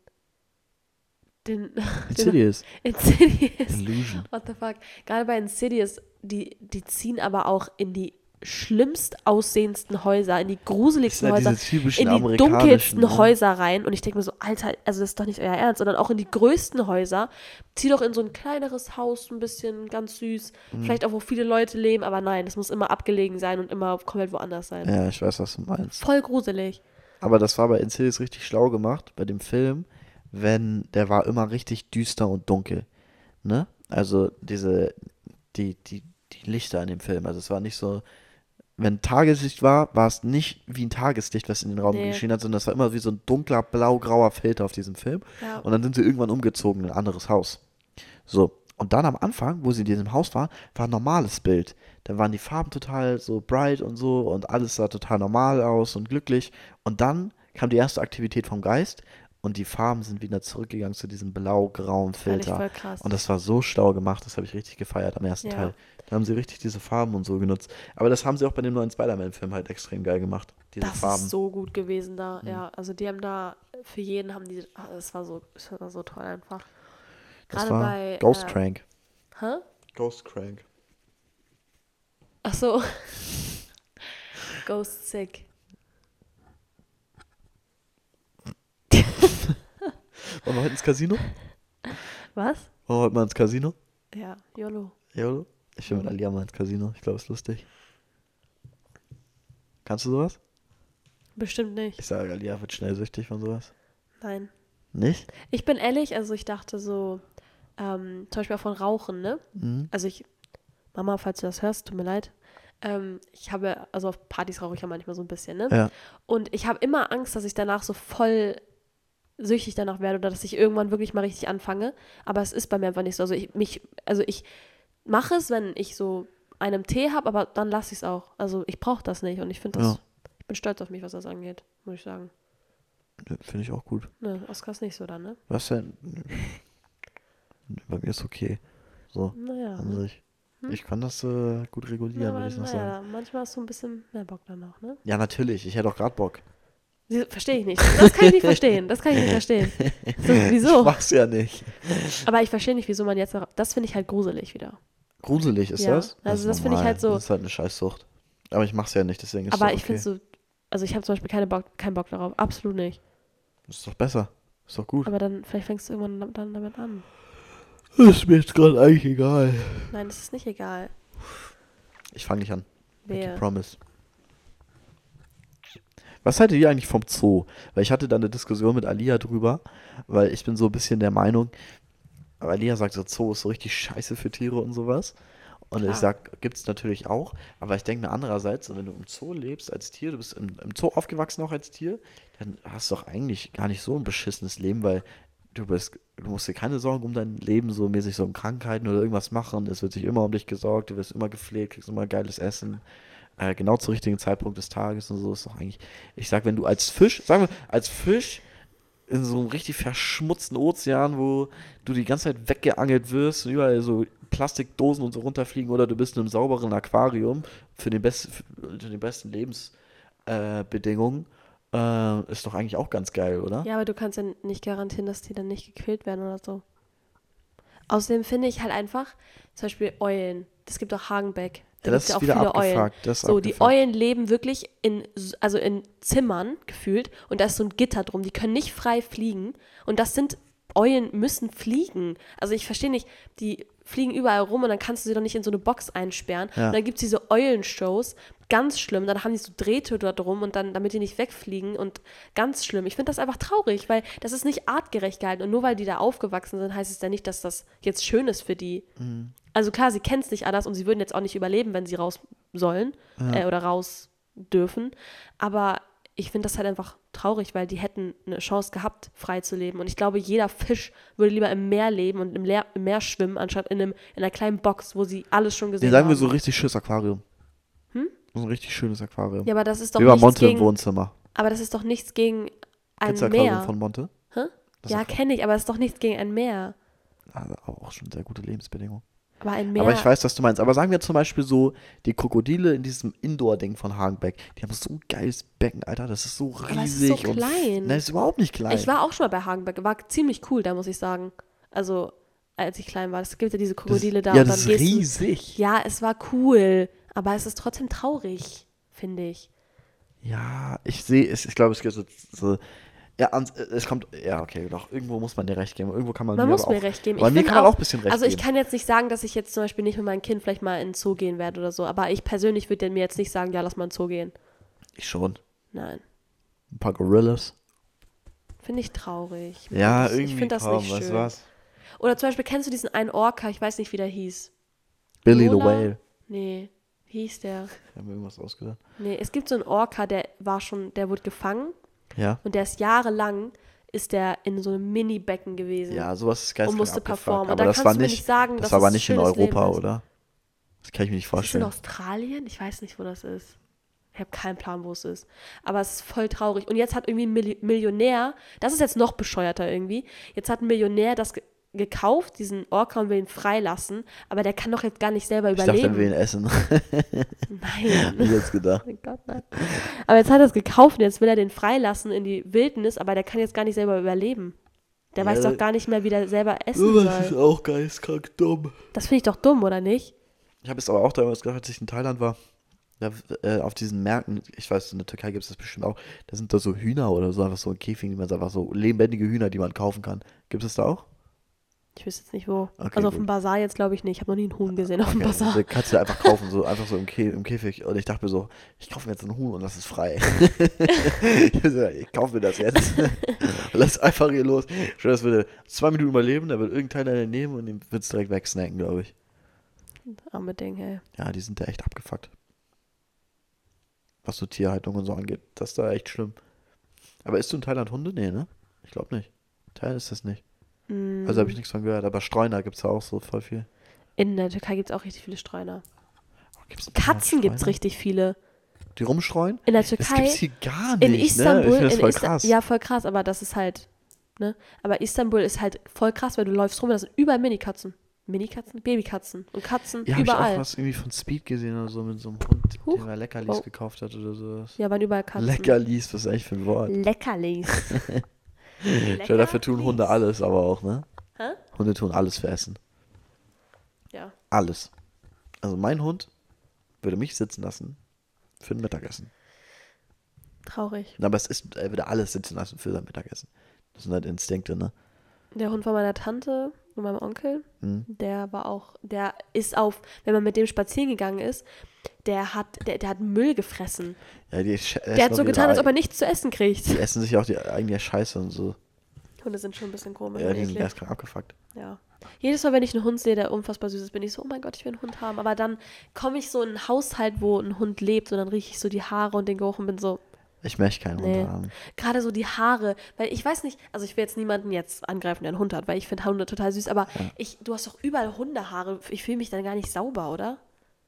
Speaker 1: Den,
Speaker 2: Insidious.
Speaker 1: Insidious.
Speaker 2: Illusion.
Speaker 1: What the fuck? Gerade bei Insidious, die, die ziehen aber auch in die schlimmst aussehendsten Häuser, in die
Speaker 2: Das
Speaker 1: gruseligsten
Speaker 2: sind ja
Speaker 1: Häuser,
Speaker 2: diese typischen
Speaker 1: in die
Speaker 2: amerikanischen,
Speaker 1: dunkelsten
Speaker 2: ne?
Speaker 1: Häuser rein. Und ich denke mir so, Alter, also das ist doch nicht euer Ernst, sondern auch in die größten Häuser. Zieh doch in so ein kleineres Haus, ein bisschen ganz süß,
Speaker 2: Mhm.
Speaker 1: vielleicht auch, wo viele Leute leben, aber nein, das muss immer abgelegen sein und immer komplett woanders sein.
Speaker 2: Ja, ich weiß, was du meinst.
Speaker 1: Voll gruselig.
Speaker 2: Aber das war bei Insidious richtig schlau gemacht, bei dem Film, wenn, der war immer richtig düster und dunkel, ne? Also diese, die, die, die Lichter in dem Film, also es war nicht so, wenn Tageslicht war, war es nicht wie ein Tageslicht, was in den Raum
Speaker 1: Nee.
Speaker 2: geschienen hat, sondern es war immer wie so ein dunkler, blau-grauer Filter auf diesem Film.
Speaker 1: Ja.
Speaker 2: Und dann sind sie irgendwann umgezogen in ein anderes Haus. So, und dann am Anfang, wo sie in diesem Haus war, war ein normales Bild. Da waren die Farben total so bright und so und alles sah total normal aus und glücklich. Und dann kam die erste Aktivität vom Geist und die Farben sind wieder zurückgegangen zu diesem blau-grauen
Speaker 1: Fand ich
Speaker 2: Filter.
Speaker 1: voll krass.
Speaker 2: Und das war so schlau gemacht, das habe ich richtig gefeiert am ersten
Speaker 1: Ja.
Speaker 2: Teil. Da haben sie richtig diese Farben und so genutzt. Aber das haben sie auch bei dem neuen Spider-Man-Film halt extrem geil gemacht. Diese
Speaker 1: Das
Speaker 2: Farben.
Speaker 1: ist so gut gewesen da,
Speaker 2: Mhm.
Speaker 1: ja. Also die haben da, für jeden haben die, ah, das war so, das war so toll einfach.
Speaker 2: Das
Speaker 1: Gerade
Speaker 2: war
Speaker 1: bei,
Speaker 2: Ghost
Speaker 1: äh,
Speaker 2: Crank.
Speaker 1: Hä?
Speaker 2: Ghost Crank.
Speaker 1: Ach so. Ghost Sick.
Speaker 2: Wollen wir heute ins Casino?
Speaker 1: Was?
Speaker 2: Wollen wir heute mal ins Casino?
Speaker 1: Ja, YOLO.
Speaker 2: Ja, oder? Ich will mit Alia mal ins Casino. Ich glaube, es ist lustig. Kannst du sowas?
Speaker 1: Bestimmt nicht.
Speaker 2: Ich sage, Alia wird schnell süchtig von sowas.
Speaker 1: Nein.
Speaker 2: Nicht?
Speaker 1: Ich bin ehrlich, also ich dachte so, ähm, zum Beispiel auch von Rauchen, ne?
Speaker 2: Mhm.
Speaker 1: Also ich, Mama, falls du das hörst, tut mir leid. Ähm, ich habe, also auf Partys rauche ich ja manchmal so ein bisschen, ne?
Speaker 2: Ja.
Speaker 1: Und ich habe immer Angst, dass ich danach so voll süchtig danach werde oder dass ich irgendwann wirklich mal richtig anfange. Aber es ist bei mir einfach nicht so. Also ich mich, also ich mache es, wenn ich so einen Tee habe, aber dann lasse ich es auch. Also ich brauche das nicht und ich finde das,
Speaker 2: Ja.
Speaker 1: ich bin stolz auf mich, was das angeht, muss ich sagen.
Speaker 2: Ja, finde ich auch gut.
Speaker 1: Ne, Oskar ist nicht so dann, ne?
Speaker 2: Was denn? Bei mir ist okay. So,
Speaker 1: Naja.
Speaker 2: an
Speaker 1: Ne?
Speaker 2: sich.
Speaker 1: Hm?
Speaker 2: Ich kann das äh, gut regulieren,
Speaker 1: Ja,
Speaker 2: würde
Speaker 1: aber
Speaker 2: ich noch sagen.
Speaker 1: naja, manchmal hast du ein bisschen mehr Bock dann auch, ne?
Speaker 2: Ja, natürlich. Ich hätte auch gerade Bock.
Speaker 1: Verstehe ich nicht. Das kann ich nicht verstehen. Das kann ich nicht verstehen. So,
Speaker 2: Ich
Speaker 1: wieso?
Speaker 2: mach's ja nicht.
Speaker 1: Aber ich verstehe nicht, wieso man jetzt noch. Das finde ich halt gruselig wieder.
Speaker 2: Gruselig ist
Speaker 1: Ja,
Speaker 2: das?
Speaker 1: also
Speaker 2: ist
Speaker 1: das finde ich
Speaker 2: normal.
Speaker 1: halt so-
Speaker 2: Das ist halt eine Scheißsucht. Aber ich mach's ja nicht, deswegen ist
Speaker 1: Aber
Speaker 2: doch
Speaker 1: ich
Speaker 2: okay.
Speaker 1: finde so. Also ich habe zum Beispiel keine Bock, keinen Bock darauf. Absolut nicht.
Speaker 2: Das ist doch besser. Ist doch gut.
Speaker 1: Aber dann, vielleicht fängst du irgendwann dann damit an.
Speaker 2: Das ist mir jetzt gerade eigentlich egal.
Speaker 1: Nein, das ist nicht egal.
Speaker 2: Ich fange nicht an. Make
Speaker 1: Wer?
Speaker 2: a promise. Was haltet ihr eigentlich vom Zoo? Weil ich hatte da eine Diskussion mit Alia drüber, weil ich bin so ein bisschen der Meinung, aber Alia sagt so, Zoo ist so richtig scheiße für Tiere und sowas. Und
Speaker 1: Klar.
Speaker 2: ich sag, gibt's natürlich auch, aber ich denke mir andererseits, so, wenn du im Zoo lebst als Tier, du bist im, im Zoo aufgewachsen auch als Tier, dann hast du doch eigentlich gar nicht so ein beschissenes Leben, weil du bist, du musst dir keine Sorgen um dein Leben so mäßig so um Krankheiten oder irgendwas machen. Es wird sich immer um dich gesorgt, du wirst immer gepflegt, kriegst immer geiles Essen. Äh, genau zum richtigen Zeitpunkt des Tages und so ist doch eigentlich. Ich sag, wenn du als Fisch, sagen wir, als Fisch in so einem richtig verschmutzten Ozean, wo du die ganze Zeit weggeangelt wirst und überall so Plastikdosen und so runterfliegen oder du bist in einem sauberen Aquarium für den, best, für den besten Lebensbedingungen, äh, ist doch eigentlich auch ganz geil, oder?
Speaker 1: Ja, aber du kannst ja nicht garantieren, dass die dann nicht gequält werden oder so. Außerdem finde ich halt einfach, zum Beispiel Eulen. Es gibt auch Hagenbeck. Da
Speaker 2: Ja,
Speaker 1: gibt's
Speaker 2: das
Speaker 1: ja
Speaker 2: ist
Speaker 1: auch
Speaker 2: wieder
Speaker 1: viele Eulen.
Speaker 2: abgefuckt. Das ist
Speaker 1: So, die
Speaker 2: abgefuckt.
Speaker 1: Eulen leben wirklich in, also in Zimmern gefühlt und da ist so ein Gitter drum. Die können nicht frei fliegen und das sind, Eulen müssen fliegen. Also ich verstehe nicht, die fliegen überall rum und dann kannst du sie doch nicht in so eine Box einsperren.
Speaker 2: Ja.
Speaker 1: Und dann gibt es diese Eulenshows, ganz schlimm. Dann haben die so Drähte da drum und dann, damit die nicht wegfliegen und ganz schlimm. Ich finde das einfach traurig, weil das ist nicht artgerecht gehalten. Und nur weil die da aufgewachsen sind, heißt es ja nicht, dass das jetzt schön ist für die.
Speaker 2: Mhm.
Speaker 1: Also klar, sie kennen es nicht anders und sie würden jetzt auch nicht überleben, wenn sie raus sollen
Speaker 2: Ja.
Speaker 1: äh, oder raus dürfen. Aber ich finde das halt einfach traurig, weil die hätten eine Chance gehabt, frei zu leben. Und ich glaube, jeder Fisch würde lieber im Meer leben und im, Leer, im Meer schwimmen, anstatt in, einem, in einer kleinen Box, wo sie alles schon gesehen
Speaker 2: Den sagen
Speaker 1: haben.
Speaker 2: wir so ein richtig schönes Aquarium.
Speaker 1: Hm?
Speaker 2: So ein richtig schönes Aquarium.
Speaker 1: Ja, aber das ist doch
Speaker 2: Wie bei
Speaker 1: nichts
Speaker 2: Monte im
Speaker 1: gegen,
Speaker 2: Wohnzimmer.
Speaker 1: aber das ist doch nichts gegen ein
Speaker 2: Kennst du das Aquarium
Speaker 1: Meer.
Speaker 2: von Monte?
Speaker 1: Hä?
Speaker 2: Das
Speaker 1: Ja,
Speaker 2: Aqu-
Speaker 1: kenne ich, aber es ist doch nichts gegen ein Meer.
Speaker 2: Also auch schon sehr gute Lebensbedingungen.
Speaker 1: Aber ein Meer.
Speaker 2: Aber ich weiß, was du meinst. Aber sagen wir zum Beispiel so, die Krokodile in diesem Indoor-Ding von Hagenbeck, die haben so ein geiles Becken, Alter. Das ist so riesig.
Speaker 1: Aber es ist so
Speaker 2: und
Speaker 1: klein.
Speaker 2: Nein, das ist überhaupt nicht klein.
Speaker 1: Ich war auch schon mal bei Hagenbeck, war ziemlich cool, da muss ich sagen. Also, als ich klein war, es gibt ja diese
Speaker 2: das,
Speaker 1: Krokodile da
Speaker 2: ja,
Speaker 1: und dann
Speaker 2: das ist
Speaker 1: gehst
Speaker 2: riesig.
Speaker 1: du. Ja, es war cool, aber es ist trotzdem traurig, finde ich.
Speaker 2: Ja, ich sehe es. Ich glaube, es gibt so, so ja, ans- es kommt, ja, okay, doch, irgendwo muss man dir recht geben. Irgendwo kann man,
Speaker 1: Man
Speaker 2: mir
Speaker 1: muss
Speaker 2: aber
Speaker 1: mir
Speaker 2: auch,
Speaker 1: recht geben.
Speaker 2: Aber
Speaker 1: Ich
Speaker 2: mir
Speaker 1: find
Speaker 2: kann man auch ein bisschen recht
Speaker 1: Also ich
Speaker 2: geben.
Speaker 1: kann jetzt nicht sagen, dass ich jetzt zum Beispiel nicht mit meinem Kind vielleicht mal in den Zoo gehen werde oder so, aber ich persönlich würde mir jetzt nicht sagen, ja, lass mal in den Zoo gehen.
Speaker 2: Ich schon.
Speaker 1: Nein.
Speaker 2: Ein paar Gorillas.
Speaker 1: Finde ich traurig.
Speaker 2: Ja,
Speaker 1: das,
Speaker 2: irgendwie
Speaker 1: Ich finde das
Speaker 2: kaum,
Speaker 1: nicht
Speaker 2: weißt du
Speaker 1: schön.
Speaker 2: was?
Speaker 1: Oder zum Beispiel, kennst du diesen einen Orca, ich weiß nicht, wie der hieß.
Speaker 2: Billy
Speaker 1: Lola?
Speaker 2: the Whale.
Speaker 1: Nee, wie hieß der?
Speaker 2: Ich habe mir irgendwas ausgedacht.
Speaker 1: Nee, es gibt so einen Orca, der war schon, der wurde gefangen
Speaker 2: Ja.
Speaker 1: und der ist jahrelang ist der in so einem Mini-Becken gewesen.
Speaker 2: Ja, sowas ist geil.
Speaker 1: Und musste performen. Und
Speaker 2: Aber
Speaker 1: da
Speaker 2: das
Speaker 1: kannst
Speaker 2: war
Speaker 1: du mir
Speaker 2: nicht,
Speaker 1: nicht sagen,
Speaker 2: das
Speaker 1: dass
Speaker 2: war aber
Speaker 1: es
Speaker 2: nicht in
Speaker 1: schönes Leben
Speaker 2: Europa,
Speaker 1: ist.
Speaker 2: oder? Das kann ich mir nicht
Speaker 1: Ist es in
Speaker 2: vorstellen.
Speaker 1: Australien? Ich weiß nicht, wo das ist. Ich habe keinen Plan, wo es ist. Aber es ist voll traurig. Und jetzt hat irgendwie ein Milli- Millionär, das ist jetzt noch bescheuerter irgendwie, jetzt hat ein Millionär das ge gekauft, diesen Orca, und will ihn freilassen, aber der kann doch jetzt gar nicht selber
Speaker 2: Ich dachte,
Speaker 1: überleben.
Speaker 2: er will ihn essen.
Speaker 1: Nein.
Speaker 2: Ich jetzt gedacht.
Speaker 1: Oh mein Gott, nein. Aber jetzt hat er es gekauft und jetzt will er den freilassen in die Wildnis, aber der kann jetzt gar nicht selber überleben. Der
Speaker 2: Ja,
Speaker 1: weiß doch gar nicht mehr, wie der selber essen
Speaker 2: Das ist
Speaker 1: soll.
Speaker 2: auch geistkrank dumm.
Speaker 1: Das finde ich doch dumm, oder nicht?
Speaker 2: Ich habe es aber auch damals gedacht, als ich in Thailand war, da, äh, auf diesen Märkten, ich weiß, in der Türkei gibt es das bestimmt auch, da sind da so Hühner oder so, einfach so in Käfigen, die man einfach so lebendige Hühner, die man kaufen kann. Gibt es da auch?
Speaker 1: Ich wüsste jetzt nicht wo.
Speaker 2: Okay,
Speaker 1: also auf
Speaker 2: gut.
Speaker 1: dem Bazar jetzt glaube ich nicht. Ich habe noch nie einen Huhn gesehen auf dem
Speaker 2: Okay,
Speaker 1: Bazar.
Speaker 2: also kannst du einfach kaufen, so einfach so im, Kä im Käfig. Und ich dachte mir so, ich kaufe mir jetzt einen Huhn und das ist frei. ich, so, ich kaufe mir das jetzt. Lass einfach hier los. Schon, das würde zwei Minuten überleben, da wird irgendein Teil nehmen und den wird es direkt wegsnacken, glaube ich.
Speaker 1: Arme Ding, hey.
Speaker 2: Ja, die sind da echt abgefuckt. Was so Tierhaltung und so angeht. Das ist da echt schlimm. Aber isst du in Thailand Hunde? Nee, ne? Ich glaube nicht. In Thailand ist das nicht.
Speaker 1: Mm.
Speaker 2: Also habe ich nichts von gehört. Aber Streuner gibt es da auch so voll viel.
Speaker 1: In der Türkei gibt es auch richtig viele Streuner.
Speaker 2: Oh, gibt's in
Speaker 1: Katzen gibt es
Speaker 2: Streuner?
Speaker 1: richtig viele.
Speaker 2: Die rumstreuen?
Speaker 1: In der
Speaker 2: Das
Speaker 1: Türkei,
Speaker 2: gibt's hier gar nicht,
Speaker 1: in Istanbul,
Speaker 2: ne? Ich finde das
Speaker 1: in
Speaker 2: voll
Speaker 1: Ista-
Speaker 2: krass.
Speaker 1: ja, voll krass, aber das ist halt, ne? Aber Istanbul ist halt voll krass, weil du läufst rum und da sind überall Minikatzen. Minikatzen? Babykatzen. Und Katzen
Speaker 2: Ja, habe ich auch
Speaker 1: überall.
Speaker 2: was irgendwie von Speed gesehen oder so mit so einem Hund,
Speaker 1: Huch.
Speaker 2: den er Leckerlis
Speaker 1: Oh.
Speaker 2: gekauft hat oder sowas.
Speaker 1: Ja, waren überall Katzen.
Speaker 2: Leckerlis, was ist eigentlich für ein Wort?
Speaker 1: Leckerlis.
Speaker 2: Schau, dafür tun Hunde alles, aber auch, ne?
Speaker 1: Hä?
Speaker 2: Hunde tun alles für Essen.
Speaker 1: Ja.
Speaker 2: Alles. Also mein Hund würde mich sitzen lassen für ein Mittagessen.
Speaker 1: Traurig.
Speaker 2: Aber es ist, er würde alles sitzen lassen für sein Mittagessen. Das sind halt Instinkte, ne?
Speaker 1: Der Hund von meiner Tante und meinem Onkel,
Speaker 2: Hm.
Speaker 1: der war auch, der ist auf, wenn man mit dem spazieren gegangen ist, der hat, der, der hat Müll gefressen.
Speaker 2: Ja, die sch- essen
Speaker 1: Der hat
Speaker 2: auch
Speaker 1: so
Speaker 2: ihre
Speaker 1: getan, als ob
Speaker 2: eig-
Speaker 1: er nichts zu essen kriegt.
Speaker 2: Die essen sich auch die eigene Scheiße und so.
Speaker 1: Hunde sind schon ein bisschen komisch.
Speaker 2: Ja,
Speaker 1: und
Speaker 2: die sind
Speaker 1: eklig.
Speaker 2: geistkrank abgefuckt.
Speaker 1: Ja. Jedes Mal, wenn ich einen Hund sehe, der unfassbar süß ist, bin ich so, oh mein Gott, ich will einen Hund haben. Aber dann komme ich so in einen Haushalt, wo ein Hund lebt und dann rieche ich so die Haare und den Geruch und bin so,
Speaker 2: Ich möchte keinen
Speaker 1: Nee.
Speaker 2: Hund haben.
Speaker 1: gerade so die Haare, weil ich weiß nicht, also ich will jetzt niemanden jetzt angreifen, der einen Hund hat, weil ich finde Hunde total süß, aber
Speaker 2: Ja.
Speaker 1: ich, du hast doch überall Hundehaare, ich fühle mich dann gar nicht sauber, oder?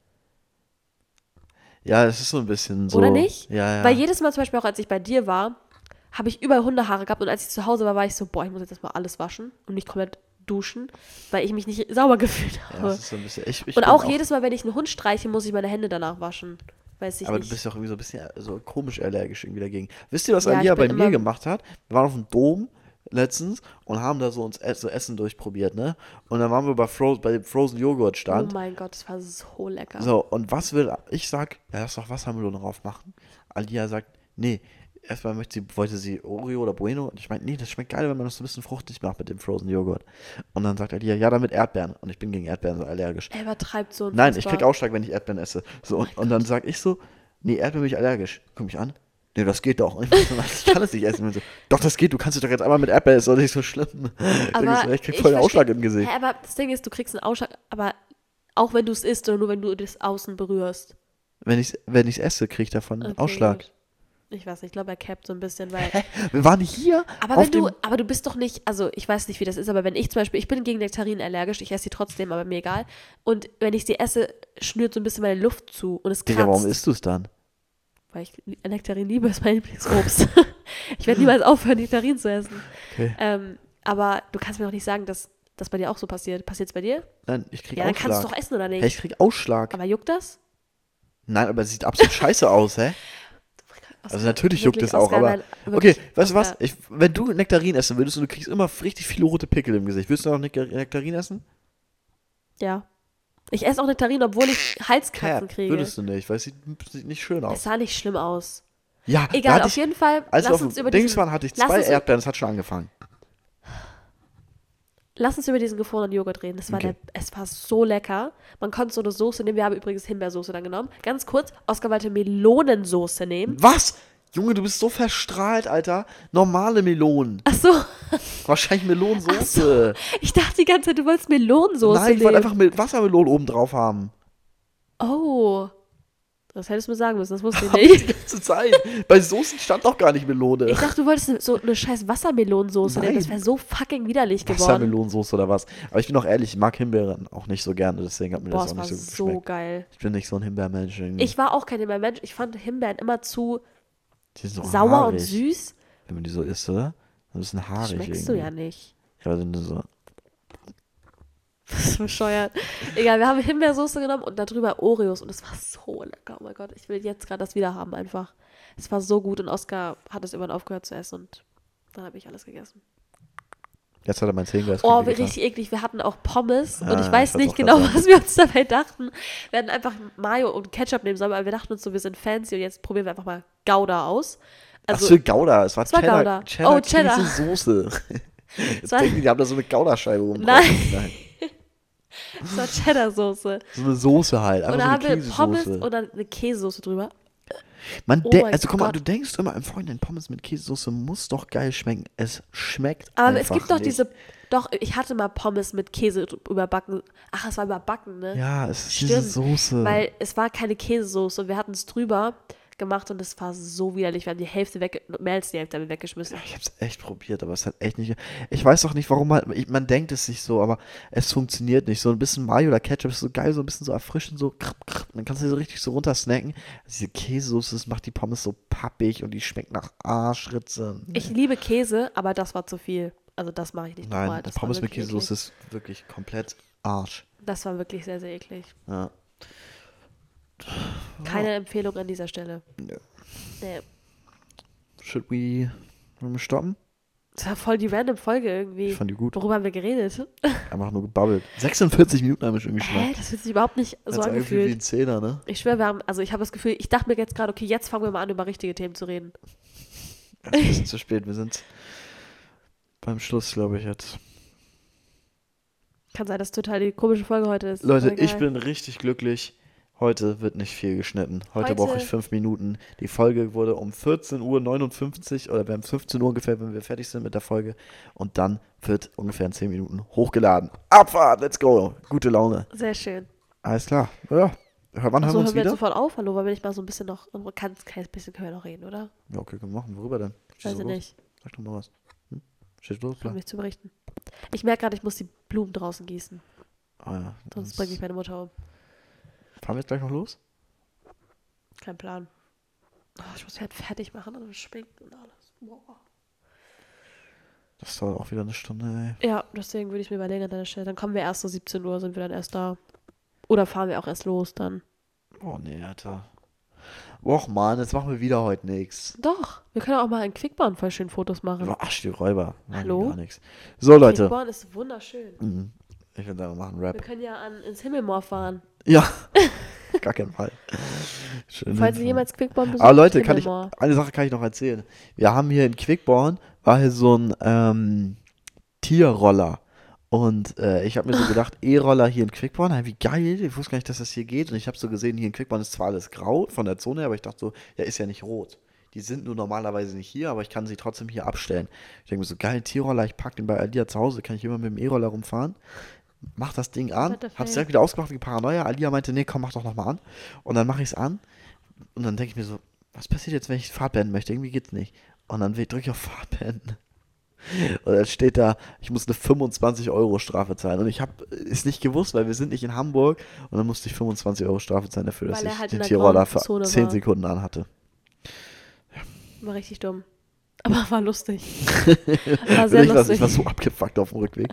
Speaker 2: Ja, es ist so ein bisschen so.
Speaker 1: Oder nicht?
Speaker 2: Ja, ja.
Speaker 1: Weil jedes Mal zum Beispiel auch, als ich bei dir war, habe ich überall Hundehaare gehabt und als ich zu Hause war, war ich so, boah, ich muss jetzt erstmal alles waschen und nicht komplett duschen, weil ich mich nicht sauber gefühlt
Speaker 2: ja,
Speaker 1: habe.
Speaker 2: es ist so ein bisschen. Ich, ich
Speaker 1: und
Speaker 2: bin
Speaker 1: auch, jedes Mal, wenn ich einen Hund streiche, muss ich meine Hände danach waschen. Weiß ich
Speaker 2: Aber
Speaker 1: nicht.
Speaker 2: du bist ja auch irgendwie so ein bisschen so komisch allergisch irgendwie dagegen. Wisst ihr, was
Speaker 1: Ja, ich
Speaker 2: Alia bei
Speaker 1: bin
Speaker 2: mir
Speaker 1: immer-
Speaker 2: gemacht hat? Wir waren auf dem Dom letztens und haben da so uns e- so Essen durchprobiert, ne? Und dann waren wir bei, Fro bei dem Frozen Joghurt
Speaker 1: Oh
Speaker 2: Stand.
Speaker 1: mein Gott, das war so lecker.
Speaker 2: So, und was will, ich sag, ja, lass doch Wassermelone drauf machen. Alia sagt, nee, erstmal möchte sie, wollte sie Oreo oder Bueno. Und ich meinte, nee, das schmeckt geil, wenn man das so ein bisschen fruchtig macht mit dem Frozen Joghurt. Und dann sagt Alia, ja, damit Erdbeeren. Und ich bin gegen Erdbeeren so allergisch.
Speaker 1: Er übertreibt so
Speaker 2: Nein, ich krieg
Speaker 1: unfassbar.
Speaker 2: Ausschlag, wenn ich Erdbeeren esse. So, und, und dann sag ich so, nee, Erdbeeren bin ich allergisch. Guck mich an. Nee, das geht doch. Und ich, meinte so, ich kann es nicht essen. Und so, doch, das geht, du kannst es doch jetzt einmal mit Erdbeeren essen, das ist nicht so schlimm. Ich,
Speaker 1: Aber
Speaker 2: denk so, ich krieg
Speaker 1: ich
Speaker 2: voll den
Speaker 1: versteh-
Speaker 2: Ausschlag im Gesicht.
Speaker 1: Hä, aber das Ding ist, du kriegst einen Ausschlag, aber auch wenn du es isst oder nur wenn du das außen berührst.
Speaker 2: Wenn ich wenn ich's esse, krieg ich davon einen
Speaker 1: Okay,
Speaker 2: Ausschlag.
Speaker 1: gut. Ich weiß nicht, ich glaube, er capt so ein bisschen, weil.
Speaker 2: Wir waren hier
Speaker 1: Aber
Speaker 2: auf
Speaker 1: wenn du,
Speaker 2: dem...
Speaker 1: aber du bist doch nicht, also ich weiß nicht, wie das ist, aber wenn ich zum Beispiel, ich bin gegen Nektarinen allergisch, ich esse sie trotzdem, aber mir egal. Und wenn ich sie esse, schnürt so ein bisschen meine Luft zu und es kratzt.
Speaker 2: Digga, warum isst du es dann?
Speaker 1: Weil ich Nektarin liebe, ist mein Lieblingsobst. Ich werde niemals aufhören, Nektarin zu essen.
Speaker 2: Okay.
Speaker 1: Ähm, aber du kannst mir doch nicht sagen, dass das bei dir auch so passiert. Passiert es bei dir?
Speaker 2: Nein, ich krieg
Speaker 1: Ja, dann kannst du es
Speaker 2: Ausschlag.
Speaker 1: doch essen, oder nicht?
Speaker 2: Hey, ich krieg Ausschlag.
Speaker 1: Aber juckt das?
Speaker 2: Nein, aber es sieht absolut scheiße aus, hä? Also natürlich juckt
Speaker 1: Wirklich,
Speaker 2: es auch,
Speaker 1: Oscar,
Speaker 2: aber...
Speaker 1: nein,
Speaker 2: Okay,
Speaker 1: wirklich,
Speaker 2: weißt du was?
Speaker 1: Oscar.
Speaker 2: Ich, wenn du Nektarin essen würdest und du kriegst immer richtig viele rote Pickel im Gesicht, würdest du noch Nektar- Nektarin essen?
Speaker 1: Ja. Ich esse auch Nektarin, obwohl ich Halskratzen
Speaker 2: Cap,
Speaker 1: kriege.
Speaker 2: würdest du nicht, weil es sieht, sieht nicht schön
Speaker 1: Es
Speaker 2: aus.
Speaker 1: sah nicht schlimm aus.
Speaker 2: Ja, da
Speaker 1: Egal,
Speaker 2: hatte
Speaker 1: auf
Speaker 2: ich,
Speaker 1: jeden Fall,
Speaker 2: als wir
Speaker 1: lass
Speaker 2: auf
Speaker 1: uns
Speaker 2: dem
Speaker 1: über
Speaker 2: Dings
Speaker 1: diesen,
Speaker 2: waren, hatte ich
Speaker 1: lass
Speaker 2: zwei
Speaker 1: uns-
Speaker 2: Erdbeeren, das hat schon angefangen.
Speaker 1: lass uns über diesen gefrorenen Joghurt reden. Das war
Speaker 2: Okay.
Speaker 1: der, es war so lecker. Man konnte so eine Soße nehmen. Wir haben übrigens Himbeersoße dann genommen. Ganz kurz, Oscar wollte Melonensoße nehmen.
Speaker 2: Was? Junge, du bist so verstrahlt, Alter. Normale Melonen.
Speaker 1: Ach so,
Speaker 2: Wahrscheinlich Melonensoße.
Speaker 1: ich dachte die ganze Zeit, du wolltest Melonensoße
Speaker 2: Nein, ich
Speaker 1: nehmen.
Speaker 2: wollte einfach mit Wassermelonen oben drauf haben.
Speaker 1: Oh, das hättest du mir sagen müssen, das wusste ich nicht.
Speaker 2: ganze Zeit. Bei Soßen stand doch gar nicht Melone.
Speaker 1: Ich dachte, du wolltest so eine scheiß Wassermelonensoße nehmen. Das
Speaker 2: Nein.
Speaker 1: wäre so fucking widerlich geworden.
Speaker 2: Wassermelonensoße oder was. Aber ich bin auch ehrlich, ich mag Himbeeren auch nicht so gerne, deswegen hat mir
Speaker 1: Boah,
Speaker 2: das
Speaker 1: es
Speaker 2: auch
Speaker 1: war
Speaker 2: nicht so gut
Speaker 1: so
Speaker 2: geschmeckt.
Speaker 1: geil.
Speaker 2: Ich bin nicht so ein Himbeermensch irgendwie.
Speaker 1: Ich war auch kein Himbeermensch. Ich fand Himbeeren immer zu
Speaker 2: Die sind so
Speaker 1: sauer
Speaker 2: haarig,
Speaker 1: und süß.
Speaker 2: wenn man die so isst, oder? Ein bisschen
Speaker 1: Das
Speaker 2: haarig
Speaker 1: schmeckst
Speaker 2: irgendwie.
Speaker 1: du ja nicht.
Speaker 2: Ja, sind die so.
Speaker 1: Das ist bescheuert. Egal, wir haben Himbeersoße genommen und darüber Oreos und es war so lecker. Oh mein Gott, ich will jetzt gerade das wieder haben einfach. Es war so gut und Oskar hat es irgendwann aufgehört zu essen und dann habe ich alles gegessen.
Speaker 2: Jetzt hat er mein Zehengleis
Speaker 1: Oh, wie richtig eklig. Wir hatten auch Pommes und
Speaker 2: Ah,
Speaker 1: ich weiß
Speaker 2: ich
Speaker 1: nicht
Speaker 2: wollte auch
Speaker 1: genau,
Speaker 2: grad sagen.
Speaker 1: was wir uns dabei dachten. Wir hätten einfach Mayo und Ketchup nehmen sollen, aber wir dachten uns so, wir sind fancy und jetzt probieren wir einfach mal Gouda aus.
Speaker 2: Also,
Speaker 1: Also,
Speaker 2: Ach so, Gouda. Es war
Speaker 1: es war
Speaker 2: Cheddar.
Speaker 1: Gouda.
Speaker 2: Cheddar
Speaker 1: Oh, Cheddar.
Speaker 2: Soße. Jetzt
Speaker 1: war-
Speaker 2: denken die, die haben da so eine Gouda-Scheibe oben
Speaker 1: Nein.
Speaker 2: drauf. Nein.
Speaker 1: es war Cheddar-Soße.
Speaker 2: So eine Soße halt.
Speaker 1: Und
Speaker 2: Einfach
Speaker 1: da
Speaker 2: so
Speaker 1: haben
Speaker 2: eine
Speaker 1: wir Pommes
Speaker 2: Käsesoße.
Speaker 1: und dann eine Käsesoße drüber.
Speaker 2: Man
Speaker 1: Oh
Speaker 2: de-
Speaker 1: mein
Speaker 2: also guck mal,
Speaker 1: Gott.
Speaker 2: du denkst immer im Vorhinein, Pommes mit Käsesoße muss doch geil schmecken. Es schmeckt
Speaker 1: Aber
Speaker 2: einfach
Speaker 1: es gibt doch
Speaker 2: nicht.
Speaker 1: diese, doch, ich hatte mal Pommes mit Käse drü- überbacken. Ach, es war überbacken, ne?
Speaker 2: Ja, es ist
Speaker 1: Stimmt,
Speaker 2: diese Soße.
Speaker 1: Weil es war keine Käsesoße und wir hatten es drüber gemacht und es war so widerlich. Wir haben die Hälfte weg, mehr als die Hälfte haben wir weggeschmissen.
Speaker 2: Ich hab's echt probiert, aber es hat echt nicht. Ich weiß auch nicht, warum man. Ich, man denkt es sich so, aber es funktioniert nicht. So ein bisschen Mayo oder Ketchup ist so geil, so ein bisschen so erfrischend, so. Krr, krr, dann kannst du die so richtig so runtersnacken. Diese Käsesoße, das macht die Pommes so pappig und die schmeckt nach Arschritze.
Speaker 1: Ich liebe Käse, aber das war zu viel. Also das mache ich nicht
Speaker 2: Nein,
Speaker 1: nochmal. Das war
Speaker 2: Pommes mit
Speaker 1: wirklich
Speaker 2: Käsesoße
Speaker 1: eklig.
Speaker 2: ist wirklich komplett Arsch.
Speaker 1: Das war wirklich sehr, sehr eklig.
Speaker 2: Ja.
Speaker 1: Keine Empfehlung an dieser Stelle.
Speaker 2: Nö.
Speaker 1: Nee.
Speaker 2: Should we, wollen wir stoppen?
Speaker 1: Das war voll die random Folge irgendwie.
Speaker 2: Ich fand die gut.
Speaker 1: Worüber haben wir geredet?
Speaker 2: Einfach nur gebabbelt. sechsundvierzig Minuten haben wir schon
Speaker 1: Hä?
Speaker 2: geschnappt.
Speaker 1: Das fühlt sich überhaupt nicht so
Speaker 2: Hat's angefühlt wie
Speaker 1: angefühlt.
Speaker 2: ein Zehner, ne?
Speaker 1: Ich schwöre, wir haben, also ich habe das Gefühl, ich dachte mir jetzt gerade, okay, jetzt fangen wir mal an, über richtige Themen zu reden.
Speaker 2: Es ist ein bisschen zu spät. Wir sind beim Schluss, glaube ich, jetzt.
Speaker 1: Kann sein, dass total die komische Folge heute ist.
Speaker 2: Leute,
Speaker 1: Aber
Speaker 2: ich
Speaker 1: egal.
Speaker 2: bin richtig glücklich. Heute wird nicht viel geschnitten. Heute,
Speaker 1: Heute-
Speaker 2: brauche ich fünf Minuten. Die Folge wurde um vierzehn Uhr neunundfünfzig oder wir haben fünfzehn Uhr ungefähr, wenn wir fertig sind mit der Folge. Und dann wird ungefähr in zehn Minuten hochgeladen. Abfahrt, let's go. Gute Laune.
Speaker 1: Sehr schön.
Speaker 2: Alles klar. Ja. Wann hören
Speaker 1: Also
Speaker 2: wir uns
Speaker 1: hören wir jetzt
Speaker 2: wieder?
Speaker 1: sofort auf, hallo, weil wir nicht mal so ein bisschen noch, ein ganz kleines bisschen können wir noch reden, oder?
Speaker 2: Ja, okay, können wir machen. Worüber denn? Schieß
Speaker 1: Weiß
Speaker 2: los.
Speaker 1: ich nicht.
Speaker 2: Sag doch mal was. Hm? Schieß los,
Speaker 1: Ich habe
Speaker 2: klar.
Speaker 1: nichts zu berichten. Ich merke gerade, ich muss die Blumen draußen gießen.
Speaker 2: Ah, ja.
Speaker 1: Sonst
Speaker 2: Das-
Speaker 1: bringt mich meine Mutter um.
Speaker 2: Fahren wir jetzt gleich noch los?
Speaker 1: Kein Plan. Oh, ich muss mich halt fertig machen und schminken und alles. Boah.
Speaker 2: Das dauert auch wieder eine Stunde, ey.
Speaker 1: Ja, deswegen würde ich mir überlegen an deiner Stelle. Dann kommen wir erst so siebzehn Uhr, sind wir dann erst da. Oder fahren wir auch erst los dann.
Speaker 2: Oh, nee, Alter. Och, Mann, jetzt machen wir wieder heute nichts.
Speaker 1: Doch, wir können auch mal in Quickborn voll schön Fotos machen.
Speaker 2: Ach, die Räuber. Machen
Speaker 1: Hallo?
Speaker 2: Gar nichts. So, Leute.
Speaker 1: Quickborn ist wunderschön.
Speaker 2: Mhm. Ich würde sagen, wir machen
Speaker 1: Wir
Speaker 2: Rap.
Speaker 1: können ja an, ins Himmelmoor fahren.
Speaker 2: Ja. Gar keinen Fall. Schön
Speaker 1: Falls ihr
Speaker 2: hinfahren.
Speaker 1: jemals Quickborn besucht,
Speaker 2: Aber Leute, kann ich,
Speaker 1: Himmelmoor.
Speaker 2: eine Sache kann ich noch erzählen. Wir haben hier in Quickborn, war hier so ein ähm, Tierroller. Und äh, ich habe mir so gedacht, E-Roller hier in Quickborn, hey, wie geil, ich wusste gar nicht, dass das hier geht. Und ich habe so gesehen, hier in Quickborn ist zwar alles grau von der Zone her, aber ich dachte so, ja, ist ja nicht rot. Die sind nur normalerweise nicht hier, aber ich kann sie trotzdem hier abstellen. Ich denke mir so, geil, Tierroller, ich packe den bei Alia zu Hause, kann ich immer mit dem E-Roller rumfahren. Mach das Ding an,
Speaker 1: What the
Speaker 2: hab's
Speaker 1: fuck?
Speaker 2: direkt wieder ausgemacht wie Paranoia. Alia meinte, nee, komm, mach doch nochmal an. Und dann mache ich es an und dann denke ich mir so, was passiert jetzt, wenn ich Fahrt beenden möchte? Irgendwie geht's nicht. Und dann drücke ich auf Fahrt beenden. Und dann steht da, ich muss eine fünfundzwanzig Euro Strafe zahlen. Und ich habe es nicht gewusst, weil wir sind nicht in Hamburg. Und dann musste ich fünfundzwanzig Euro Strafe zahlen dafür, dass
Speaker 1: Weil er
Speaker 2: ich
Speaker 1: halt
Speaker 2: den
Speaker 1: in der
Speaker 2: Tierroller
Speaker 1: grauen
Speaker 2: für
Speaker 1: Zone
Speaker 2: zehn
Speaker 1: war.
Speaker 2: Sekunden anhatte.
Speaker 1: War richtig dumm. Aber war lustig. War sehr
Speaker 2: ich, war,
Speaker 1: lustig.
Speaker 2: ich war so abgefuckt auf dem Rückweg.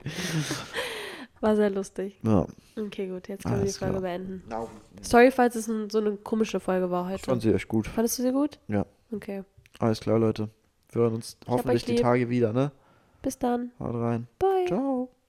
Speaker 1: War sehr lustig.
Speaker 2: Ja.
Speaker 1: Okay, gut, jetzt können wir die
Speaker 2: Alles
Speaker 1: Folge
Speaker 2: klar.
Speaker 1: beenden.
Speaker 2: No.
Speaker 1: Sorry, falls es ein, so eine komische Folge war
Speaker 2: Ich
Speaker 1: heute.
Speaker 2: fand sie echt gut.
Speaker 1: Fandest du sie gut?
Speaker 2: Ja.
Speaker 1: Okay.
Speaker 2: Alles klar, Leute. Wir hören uns
Speaker 1: hab
Speaker 2: hoffentlich
Speaker 1: euch
Speaker 2: die
Speaker 1: lieb.
Speaker 2: Tage wieder, ne?
Speaker 1: Bis dann.
Speaker 2: Haut rein.
Speaker 1: Bye.
Speaker 2: Ciao.